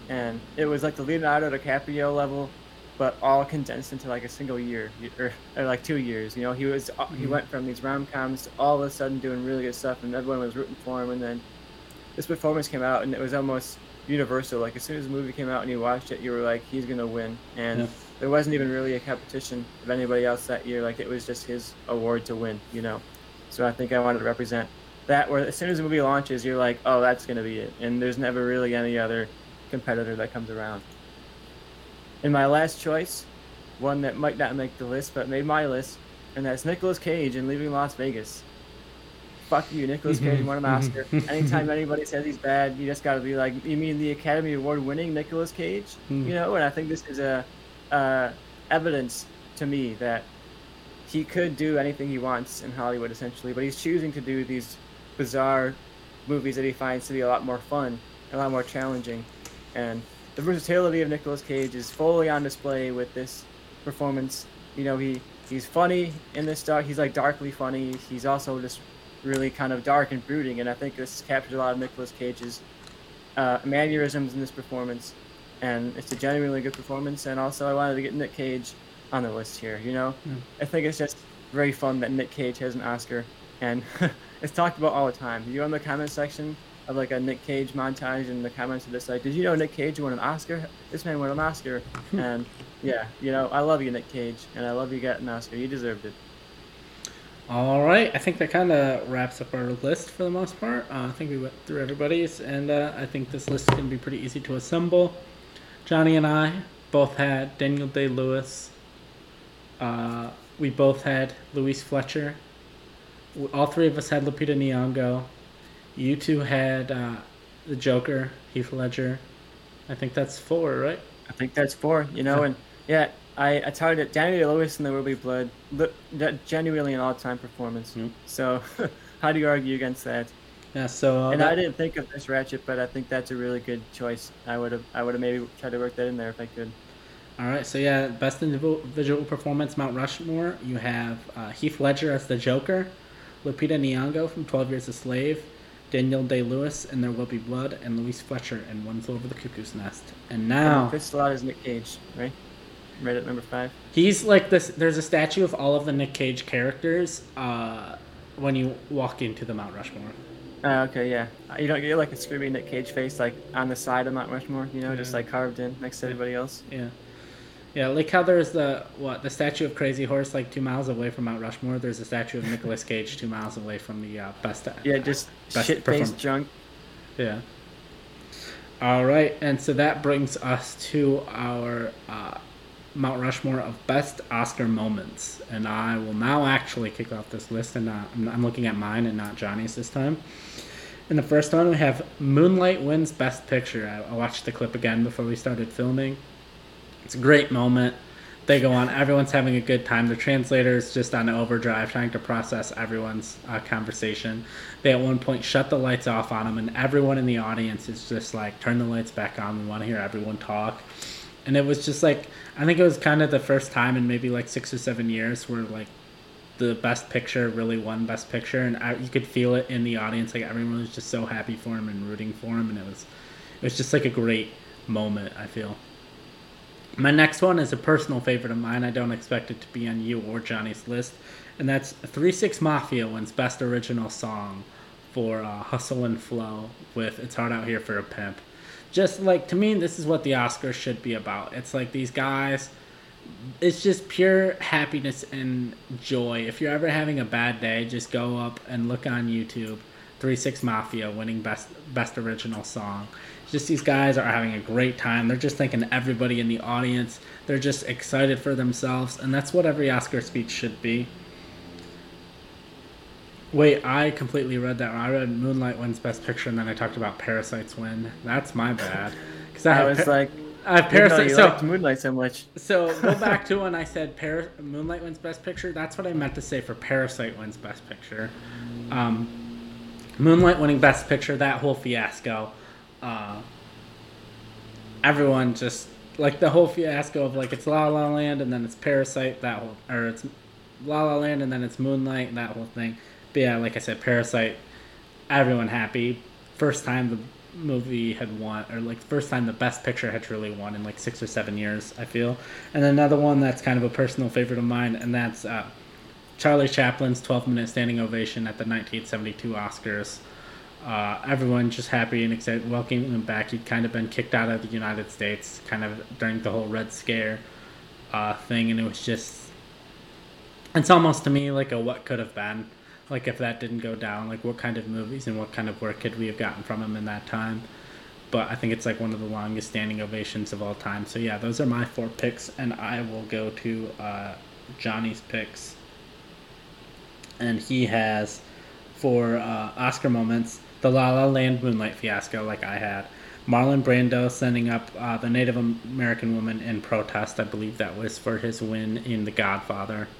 and it was like the Leonardo DiCaprio level, but all condensed into like a single year or like 2 years. You know, he went from these rom-coms to all of a sudden doing really good stuff, and everyone was rooting for him. And then this performance came out, and it was almost universal. Like as soon as the movie came out and you watched it, you were like, he's gonna win. And Yeah. there wasn't even really a competition of anybody else that year. Like it was just his award to win, you know. So I think I wanted to represent that. Where as soon as the movie launches, you're like, oh, that's gonna be it, and there's never really any other competitor that comes around. And my last choice, one that might not make the list, but made my list, and that's Nicolas Cage in Leaving Las Vegas. Fuck you, Nicolas Cage won an Oscar. Anytime anybody says he's bad, you just gotta be like, you mean the Academy Award winning Nicolas Cage? You know, and I think this is a evidence to me that he could do anything he wants in Hollywood essentially, but he's choosing to do these bizarre movies that he finds to be a lot more fun, a lot more challenging, and the versatility of Nicolas Cage is fully on display with this performance. You know, he's funny in this dark. He's like darkly funny. He's also just really kind of dark and brooding, and I think this captured a lot of Nicolas Cage's mannerisms in this performance, and it's a genuinely good performance. And also, I wanted to get Nick Cage on the list here. You know, I think it's just very fun that Nick Cage has an Oscar, and it's talked about all the time. You go in the comment section of like a Nick Cage montage, and the comments are just like, "Did you know Nick Cage won an Oscar? This man won an Oscar." And yeah, you know, I love you, Nick Cage, and I love you got an Oscar. You deserved it. All right, I think that kind of wraps up our list for the most part. I think we went through everybody's, and I think this list is going to be pretty easy to assemble. Johnny and I both had Daniel Day-Lewis. We both had Louise Fletcher. All three of us had Lupita Nyong'o. You two had the Joker, Heath Ledger. I think that's 4, right? I think that's 4, you know, and yeah, I touted it. Daniel Day-Lewis in There Will Be Blood, genuinely an all-time performance. So, how do you argue against that? Yeah. So. And I didn't think of this Ratchet, but I think that's a really good choice. I would have maybe tried to work that in there if I could. All right. So yeah, best individual performance, Mount Rushmore. You have Heath Ledger as the Joker, Lupita Nyong'o from 12 Years a Slave, Daniel Day-Lewis in There Will Be Blood, and Louise Fletcher in One Flew Over the Cuckoo's Nest. And now. This slot is Nick Cage, right? Right at number 5. He's like this. There's a statue of all of the Nick Cage characters when you walk into the Mount Rushmore. Okay, yeah. You don't get like a screaming Nick Cage face like on the side of Mount Rushmore, you know, just like carved in next to everybody else. Yeah. Yeah, like how there's the statue of Crazy Horse like 2 miles away from Mount Rushmore. There's a statue of Nicolas Cage 2 miles away from the best. Yeah, just shit-faced drunk. Yeah. All right, and so that brings us to our Mount Rushmore of best Oscar moments, and I will now actually kick off this list, and I'm looking at mine and not Johnny's this time. In the first one, we have Moonlight wins Best Picture. I watched the clip again before we started filming. It's a great moment. They go on. Everyone's having a good time. The translator's just on overdrive trying to process everyone's conversation. They at one point shut the lights off on them, and everyone in the audience is just like, turn the lights back on. We want to hear everyone talk. And it was just like, I think it was kind of the first time in maybe like 6 or 7 years where like the Best Picture really won Best Picture, and you could feel it in the audience. Like everyone was just so happy for him and rooting for him, and it was just like a great moment, I feel. My next one is a personal favorite of mine. I don't expect it to be on you or Johnny's list, and that's 3 6 Mafia wins Best Original Song for Hustle and Flow with It's Hard Out Here for a Pimp. Just like, to me, this is what the Oscars should be about. It's like these guys, it's just pure happiness and joy. If you're ever having a bad day, just go up and look on YouTube. 3 6 Mafia winning best original song. Just these guys are having a great time. They're just thanking everybody in the audience. They're just excited for themselves, and that's what every Oscar speech should be. Wait, I completely read that. I read Moonlight wins Best Picture, and then I talked about Parasite's win. That's my bad. Because I have Parasite. You liked Moonlight so much. So go back to when I said Moonlight wins Best Picture. That's what I meant to say for Parasite wins Best Picture. Moonlight winning Best Picture, that whole fiasco. Everyone just like the whole fiasco of like it's La La Land and then it's Parasite, or it's La La Land and then it's Moonlight, that whole thing. But yeah, like I said, Parasite, everyone happy. First time movie had won, or like the first time the Best Picture had truly won in like 6 or 7 years, I feel. And another one that's kind of a personal favorite of mine, and that's Charlie Chaplin's 12-minute standing ovation at the 1972 Oscars. Everyone just happy and excited, welcoming him back. He'd kind of been kicked out of the United States, kind of during the whole Red Scare thing, and it was just, it's almost to me like a what could have been. Like if that didn't go down, like what kind of movies and what kind of work could we have gotten from him in that time? But I think it's like one of the longest standing ovations of all time. So yeah, those are my 4 picks, and I will go to Johnny's picks. And he has for Oscar moments the La La Land Moonlight fiasco, like I had. Marlon Brando sending up the Native American woman in protest. I believe that was for his win in The Godfather.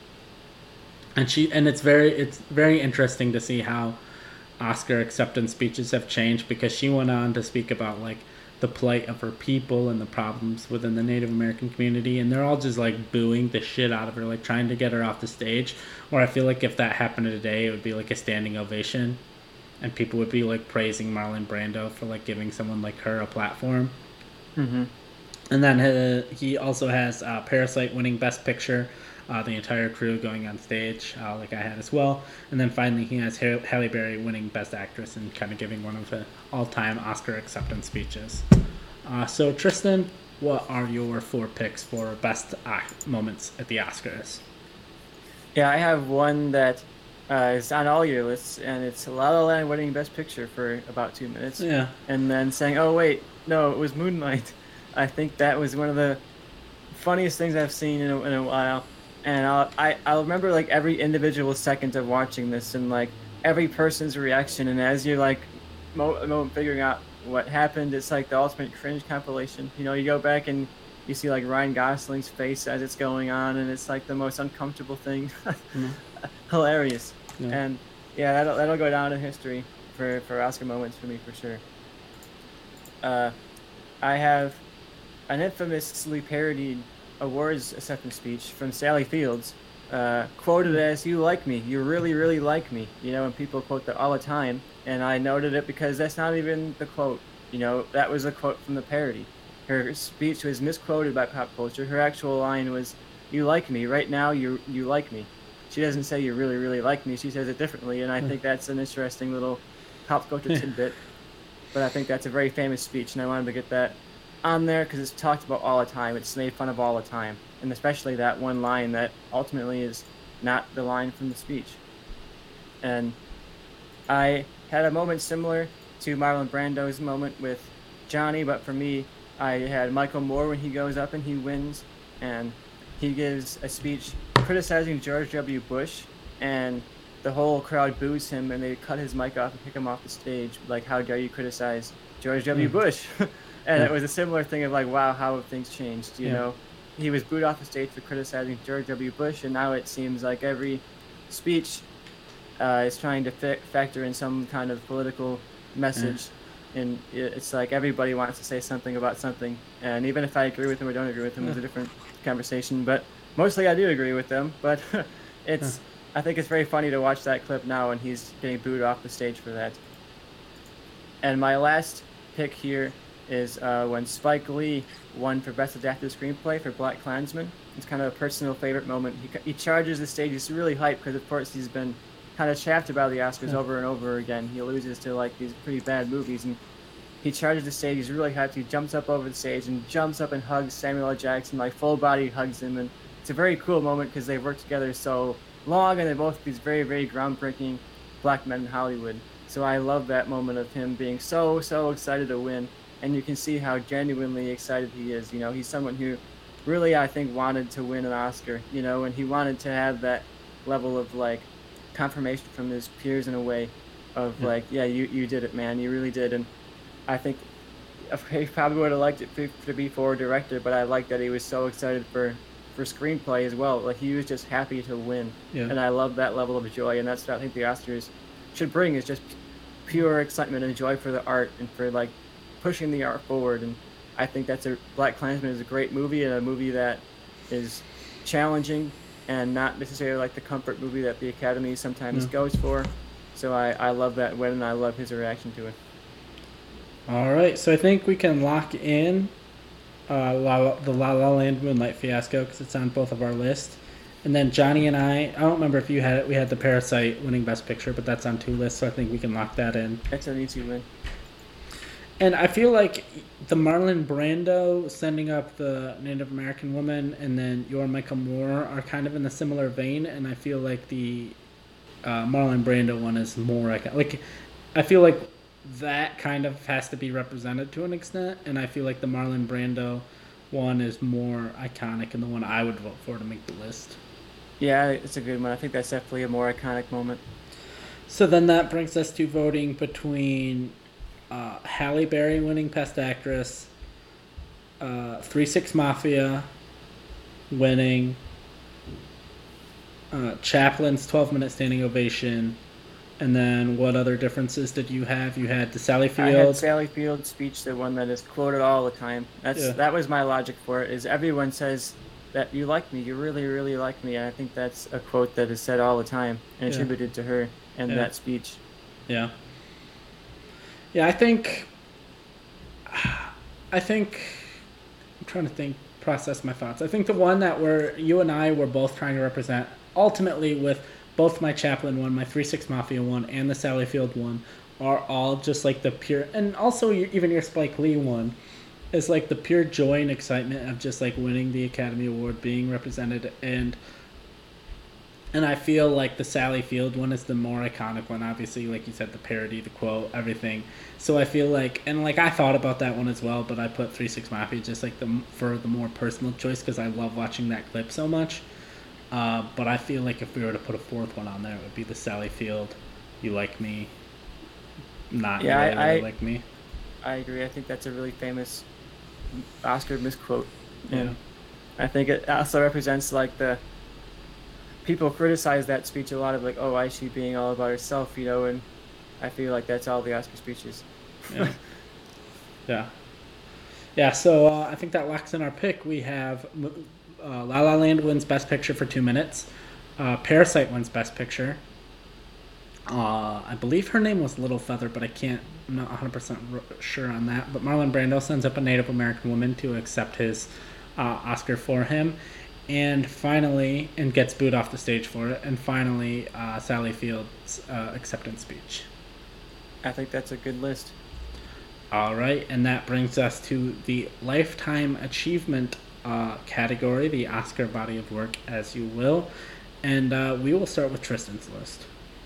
And it's very interesting to see how Oscar acceptance speeches have changed, because she went on to speak about like the plight of her people and the problems within the Native American community, and they're all just like booing the shit out of her, like trying to get her off the stage. Where I feel like if that happened today, it would be like a standing ovation, and people would be like praising Marlon Brando for like giving someone like her a platform. Mm-hmm. And then he also has Parasite winning Best Picture. The entire crew going on stage, like I had as well. And then finally he has Halle Berry winning Best Actress and kind of giving one of the all-time Oscar acceptance speeches. So Tristan, what are your 4 picks for best moments at the Oscars? Yeah, I have one that is on all your lists, and it's La La Land winning Best Picture for about 2 minutes. Yeah. And then saying, oh wait, no, it was Moonlight. I think that was one of the funniest things I've seen in a while. And I'll remember like every individual second of watching this, and like every person's reaction. And as you're like figuring out what happened, it's like the ultimate cringe compilation. You know, you go back and you see like Ryan Gosling's face as it's going on, and it's like the most uncomfortable thing. Mm-hmm. Hilarious. Yeah. And yeah, that'll go down in history for Oscar moments for me for sure. I have an infamously parodied awards acceptance speech from Sally Fields, quoted as "You like me, you really, really like me." You know, and people quote that all the time, and I noted it because that's not even the quote. You know, that was a quote from the parody. Her speech was misquoted by pop culture. Her actual line was, "You like me right now. You like me." She doesn't say "you really, really like me." She says it differently, and I think that's an interesting little pop culture tidbit. But I think that's a very famous speech, and I wanted to get that on there because it's talked about all the time. It's made fun of all the time, and especially that one line that ultimately is not the line from the speech. And I had a moment similar to Marlon Brando's moment with Johnny, but for me, I had Michael Moore when he goes up and he wins, and he gives a speech criticizing George W. Bush, and the whole crowd boos him, and they cut his mic off and kick him off the stage, like, how dare you criticize George W. Bush? And it was a similar thing of like, wow, how have things changed? You know, he was booed off the stage for criticizing George W. Bush, and now it seems like every speech is trying to factor in some kind of political message. And it's like everybody wants to say something about something. And even if I agree with them or don't agree with them, it's a different conversation. But mostly I do agree with them. But I think it's very funny to watch that clip now, and he's getting booed off the stage for that. And my last pick here is when Spike Lee won for Best Adapted Screenplay for BlacKkKlansman. It's kind of a personal favorite moment. He charges the stage. He's really hyped because, of course, he's been kind of shafted by the Oscars over and over again. He loses to like these pretty bad movies, and he charges the stage. He's really hyped. He jumps up over the stage and jumps up and hugs Samuel L. Jackson, like full body hugs him. And it's a very cool moment because they've worked together so long, and they're both these very, very groundbreaking black men in Hollywood. So I love that moment of him being so excited to win. And you can see how genuinely excited he is. You know, he's someone who really, I think, wanted to win an Oscar, you know, and he wanted to have that level of, like, confirmation from his peers in a way of, like, yeah, you did it, man. You really did. And I think he probably would have liked it to be for a director, but I like that he was so excited for screenplay as well. Like, he was just happy to win. Yeah. And I love that level of joy, and that's what I think the Oscars should bring, is just pure excitement and joy for the art and for, like, pushing the art forward. And I think BlacKkKlansman is a great movie, and a movie that is challenging and not necessarily like the comfort movie that the Academy sometimes goes for. So I love that win, and I love his reaction to it. All right, so I think we can lock in the La La Land Moonlight Fiasco because it's on both of our lists. And then Johnny and I don't remember if you had it. We had the Parasite winning Best Picture, but that's on 2 lists, so I think we can lock that in. That's an easy win. And I feel like the Marlon Brando sending up the Native American woman and then your Michael Moore are kind of in a similar vein, and I feel like the Marlon Brando one is more like I feel like that kind of has to be represented to an extent, and I feel like the Marlon Brando one is more iconic and the one I would vote for to make the list. Yeah, it's a good one. I think that's definitely a more iconic moment. So then that brings us to voting between Halle Berry winning Best Actress, 3-6 Mafia winning, Chaplin's 12-minute standing ovation, and then what other differences did you have? You had the Sally Field. I had Sally Field's speech, the one that is quoted all the time. That was my logic for it. Is everyone says that you like me, you really, really like me, and I think that's a quote that is said all the time and attributed to her in that speech. Yeah. Yeah, I think I'm trying to process my thoughts. I think the one that you and I were both trying to represent, ultimately with both my Chaplin one, my 3-6 Mafia one, and the Sally Field one, are all just like the pure, and also even your Spike Lee one, is like the pure joy and excitement of just like winning the Academy Award, being represented, and I feel like the Sally Field one is the more iconic one. Obviously, like you said, the parody, the quote, everything. So I feel like, and like I thought about that one as well, but I put 3-6 Mafia just like for the more personal choice because I love watching that clip so much. But I feel like if we were to put a fourth one on there, it would be the Sally Field. You like me, not really like me. I agree. I think that's a really famous Oscar misquote. And Yeah. I think it also represents like the people criticize that speech a lot of like, oh, why is she being all about herself, and I feel like that's all the Oscar speeches. Yeah, so I think that locks in our pick. We have La La Land wins Best Picture for 2 minutes. Parasite wins Best Picture. I believe her name was Little Feather, but I'm not 100% sure on that. But Marlon Brando sends up a Native American woman to accept his Oscar for him. And finally, and gets booed off the stage for it. And finally, Sally Field's acceptance speech. I think that's a good list. All right, and that brings us to the Lifetime Achievement category, the Oscar body of work, as you will. And we will start with Tristan's list.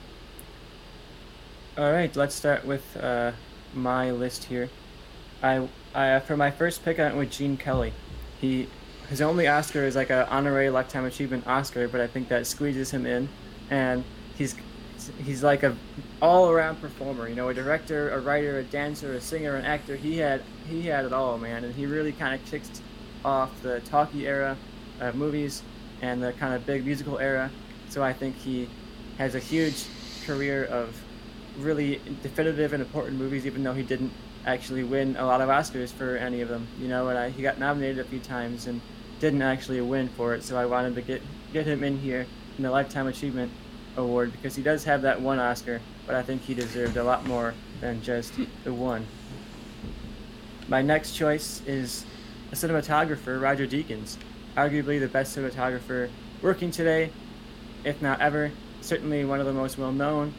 All right, let's start with my list here. I for my first pick, I went with Gene Kelly. His only Oscar is like an honorary Lifetime Achievement Oscar, but I think that squeezes him in, and he's like a all-around performer. A director, a writer, a dancer, a singer, an actor. He had it all, man, and he really kind of kicked off the talkie era of movies and the kind of big musical era. So I think he has a huge career of really definitive and important movies, even though he didn't actually win a lot of Oscars for any of them. And he got nominated a few times and didn't actually win for it. So I wanted to get him in here in the Lifetime Achievement Award because he does have that one Oscar, but I think he deserved a lot more than just the one. My next choice is a cinematographer, Roger Deakins, arguably the best cinematographer working today, if not ever. Certainly one of the most well-known.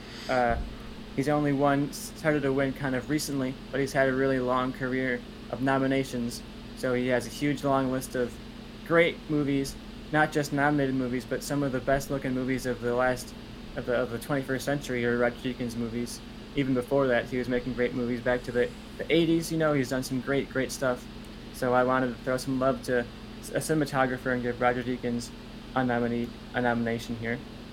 He's only started to win kind of recently, but he's had a really long career of nominations. So he has a huge long list of great movies, not just nominated movies, but some of the best-looking movies of the 21st century are Roger Deakins movies. Even before that, he was making great movies back to the 80s. He's done some great stuff. So I wanted to throw some love to a cinematographer and give Roger Deakins a nomination here.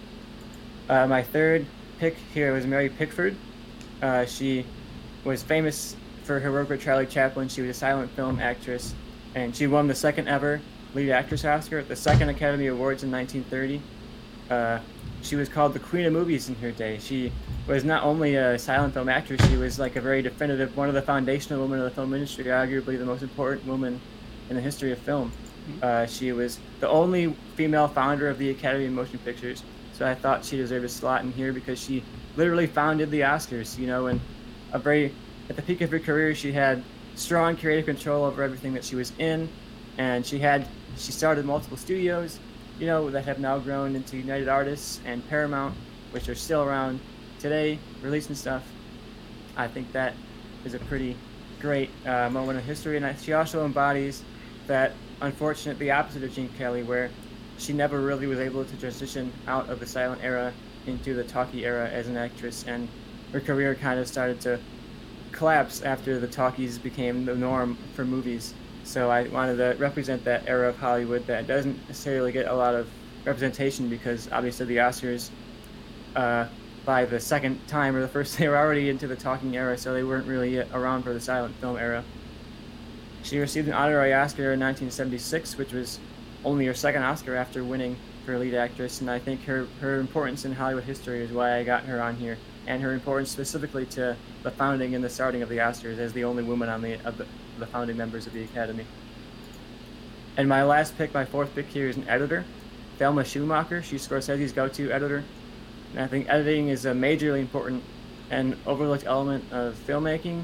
My third pick here was Mary Pickford. She was famous for her work with Charlie Chaplin. She was a silent film actress, and she won the second ever lead actress Oscar at the second Academy Awards in 1930. She was called the Queen of Movies in her day. She was not only a silent film actress, she was like a very definitive, one of the foundational women of the film industry, arguably the most important woman in the history of film. She was the only female founder of the Academy of Motion Pictures, so I thought she deserved a slot in here because she literally founded the Oscars, and a very at the peak of her career, she had strong creative control over everything that she was in, and she started multiple studios, that have now grown into United Artists and Paramount, which are still around today, releasing stuff. I think that is a pretty great moment in history, and she also embodies that the opposite of Gene Kelly, where she never really was able to transition out of the silent era into the talkie era as an actress, and her career kind of started to collapse after the talkies became the norm for movies. So I wanted to represent that era of Hollywood that doesn't necessarily get a lot of representation, because obviously the Oscars, by the second time or the first, they were already into the talking era, so they weren't really around for the silent film era. She received an honorary Oscar in 1976, which was only her second Oscar after winning for lead actress, and I think her importance in Hollywood history is why I got her on here, and her importance specifically to the founding and the starting of the Oscars as the only woman on the founding members of the Academy. And my fourth pick here is an editor, Thelma Schumacher. She's Scorsese's go-to editor, and I think editing is a majorly important and overlooked element of filmmaking.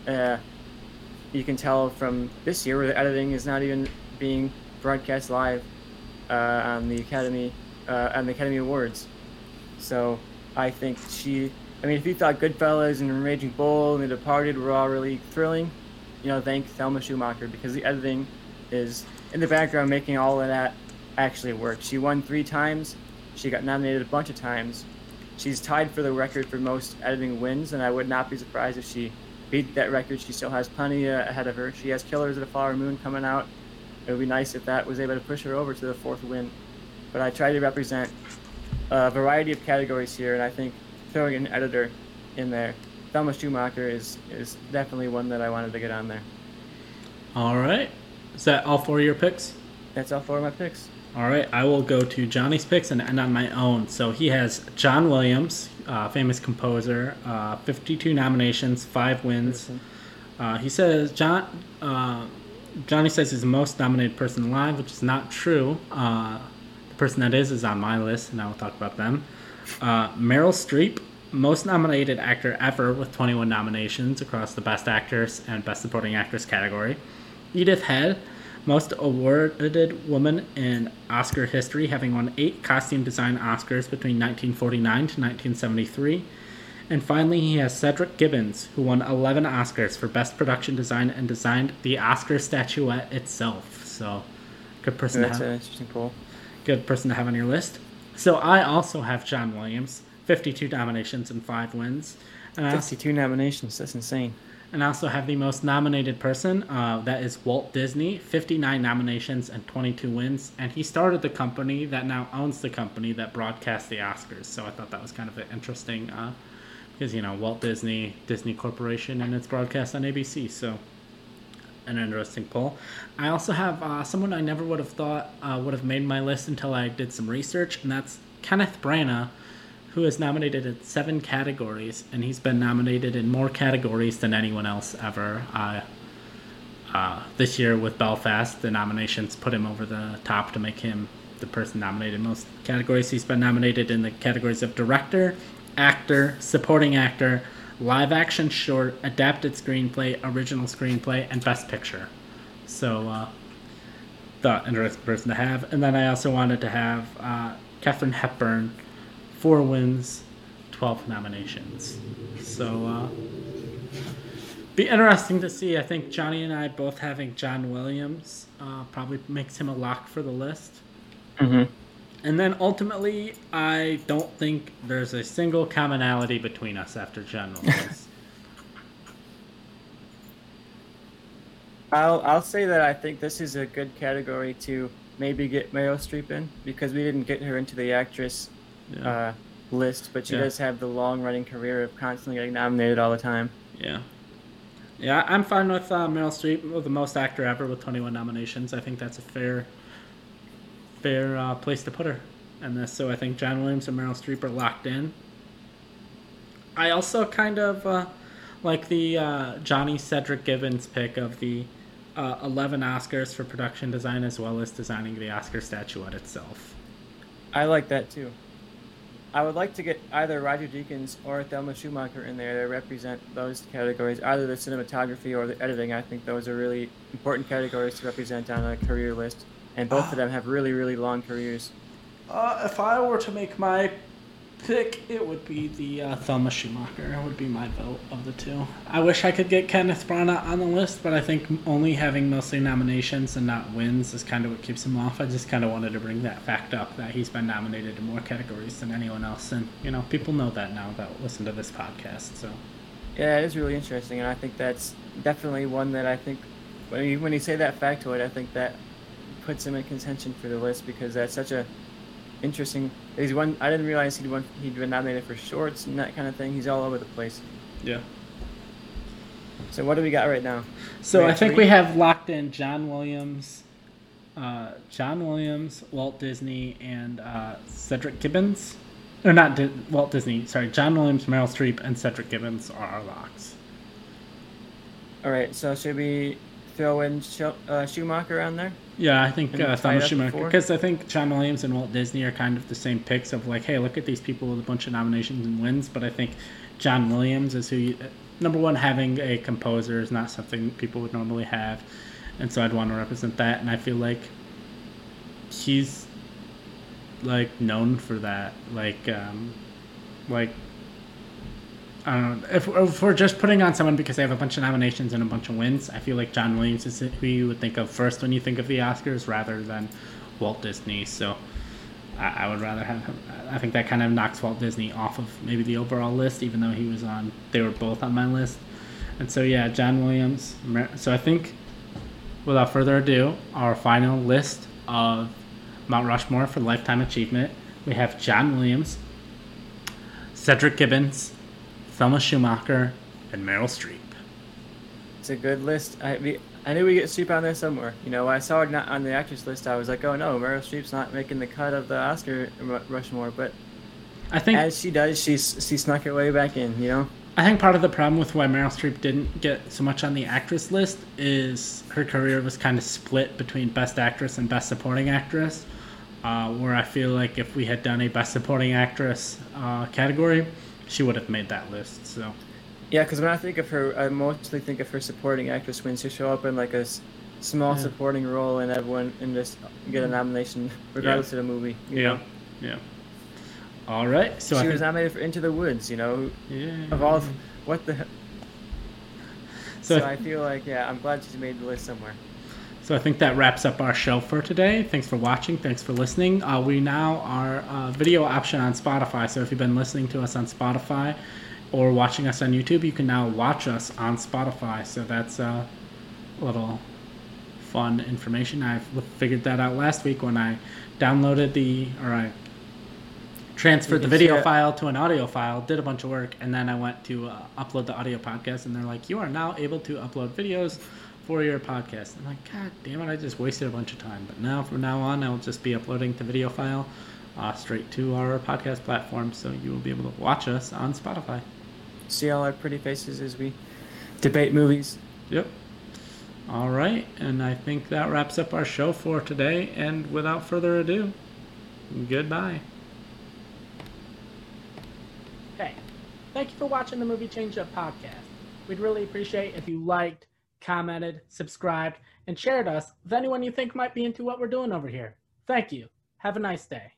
You can tell from this year where the editing is not even being broadcast live on the Academy Awards. So I think if you thought Goodfellas and Raging Bull and The Departed were all really thrilling, thank Thelma Schumacher, because the editing is in the background making all of that actually work. She won 3 times. She got nominated a bunch of times. She's tied for the record for most editing wins, and I would not be surprised if she beat that record. She still has plenty ahead of her. She has Killers of the Flower Moon coming out. It would be nice if that was able to push her over to the 4th win. But I try to represent a variety of categories here, and I think throwing an editor in there, Thelma Schumacher is definitely one that I wanted to get on there. All right. Is that all 4 of your picks? That's all 4 of my picks. All right. I will go to Johnny's picks and end on my own. So he has John Williams, famous composer, 52 nominations, 5 wins. He says Johnny says he's the most nominated person alive, which is not true. The person that is on my list, and I will talk about them. Meryl Streep, most nominated actor ever with 21 nominations across the Best Actress and Best Supporting Actress category. Edith Head, most awarded woman in Oscar history, having won 8 costume design Oscars between 1949 to 1973. And finally, he has Cedric Gibbons, who won 11 Oscars for Best Production Design and designed the Oscar statuette itself. So, good person to have. That's an interesting poll. Good person to have on your list. So I also have John Williams, 52 nominations and 5 wins. And 52 nominations, that's insane. And I also have the most nominated person, that is Walt Disney, 59 nominations and 22 wins. And he started the company that now owns the company that broadcasts the Oscars. So I thought that was kind of an interesting, because, Walt Disney Corporation, and it's broadcast on ABC. So an interesting poll. I also have someone I never would have thought would have made my list until I did some research, and that's Kenneth Branagh, who is nominated in 7 categories, and he's been nominated in more categories than anyone else ever. This year with Belfast, the nominations put him over the top to make him the person nominated in most categories. He's been nominated in the categories of director, actor, supporting actor, live action short, adapted screenplay, original screenplay, and best picture. So, thought interesting person to have. And then I also wanted to have Katharine Hepburn, 4 wins, 12 nominations. So, be interesting to see. I think Johnny and I both having John Williams probably makes him a lock for the list. Mm-hmm. And then ultimately, I don't think there's a single commonality between us after John Williams. I'll say that I think this is a good category to maybe get Meryl Streep in, because we didn't get her into the actress list, but she does have the long-running career of constantly getting nominated all the time. Yeah, I'm fine with Meryl Streep, with the most actor ever with 21 nominations. I think that's a fair place to put her in this. So I think John Williams and Meryl Streep are locked in. I also kind of like the Johnny Cedric Gibbons pick of the 11 Oscars for production design, as well as designing the Oscar statuette itself. I like that too. I would like to get either Roger Deakins or Thelma Schumacher in there to represent those categories, either the cinematography or the editing. I think those are really important categories to represent on a career list, and both of them have really, really long careers. If I were to make my pick, it would be the Thelma Schumacher. It would be my vote of the two. I wish I could get Kenneth Branagh on the list, but I think only having mostly nominations and not wins is kind of what keeps him off. I just kind of wanted to bring that fact up that he's been nominated in more categories than anyone else, and people know that now that listen to this podcast. So yeah, it is really interesting, and I think that's definitely one that I think when you say that factoid, I think that puts him in contention for the list because that's such a interesting. He's one. I didn't realize he'd been nominated for shorts and that kind of thing. He's all over the place. Yeah. So what do we got right now? So I think we have locked in John Williams, Walt Disney, and Cedric Gibbons. Or not Walt Disney. Sorry, John Williams, Meryl Streep, and Cedric Gibbons are our locks. All right. So should we throw in Schumacher on there? Yeah, I think Thelma Schumacher, because I think John Williams and Walt Disney are kind of the same picks of like, hey, look at these people with a bunch of nominations and wins. But I think John Williams is who, number one, having a composer is not something people would normally have, and so I'd want to represent that. And I feel like he's like known for that, like I don't know. If we're just putting on someone because they have a bunch of nominations and a bunch of wins, I feel like John Williams is who you would think of first when you think of the Oscars rather than Walt Disney. So I would rather have him. I think that kind of knocks Walt Disney off of maybe the overall list, even though they were both on my list. And so, yeah, John Williams. So I think, without further ado, our final list of Mount Rushmore for Lifetime Achievement, we have John Williams, Cedric Gibbons, Thelma Schumacher, and Meryl Streep. It's a good list. I knew we'd get Streep on there somewhere. When I saw her not on the actress list, I was like, oh no, Meryl Streep's not making the cut of the Oscar Rushmore. But I think as she does, she snuck her way back in. I think part of the problem with why Meryl Streep didn't get so much on the actress list is her career was kind of split between Best Actress and Best Supporting Actress, where I feel like if we had done a Best Supporting Actress category, she would have made that list. So yeah, because when I think of her, I mostly think of her supporting actress when she show up in like a small supporting role and everyone and just get a nomination regardless of the movie. Yeah. All right. So she was nominated for Into the Woods. Of all what the. So I feel like I'm glad she made the list somewhere. So I think that wraps up our show for today. Thanks for watching. Thanks for listening. We now are a video option on Spotify. So if you've been listening to us on Spotify or watching us on YouTube, you can now watch us on Spotify. So that's a little fun information. I figured that out last week when I downloaded I transferred the video file to an audio file, did a bunch of work, and then I went to upload the audio podcast, and they're like, you are now able to upload videos for your podcast. I'm like, God damn it, I just wasted a bunch of time. But now, from now on, I will just be uploading the video file straight to our podcast platform, so you will be able to watch us on Spotify. See all our pretty faces as we debate movies. Yep. All right, and I think that wraps up our show for today, and without further ado, goodbye. Hey, thank you for watching the Movie Change Up podcast. We'd really appreciate if you liked, commented, subscribed, and shared us with anyone you think might be into what we're doing over here. Thank you. Have a nice day.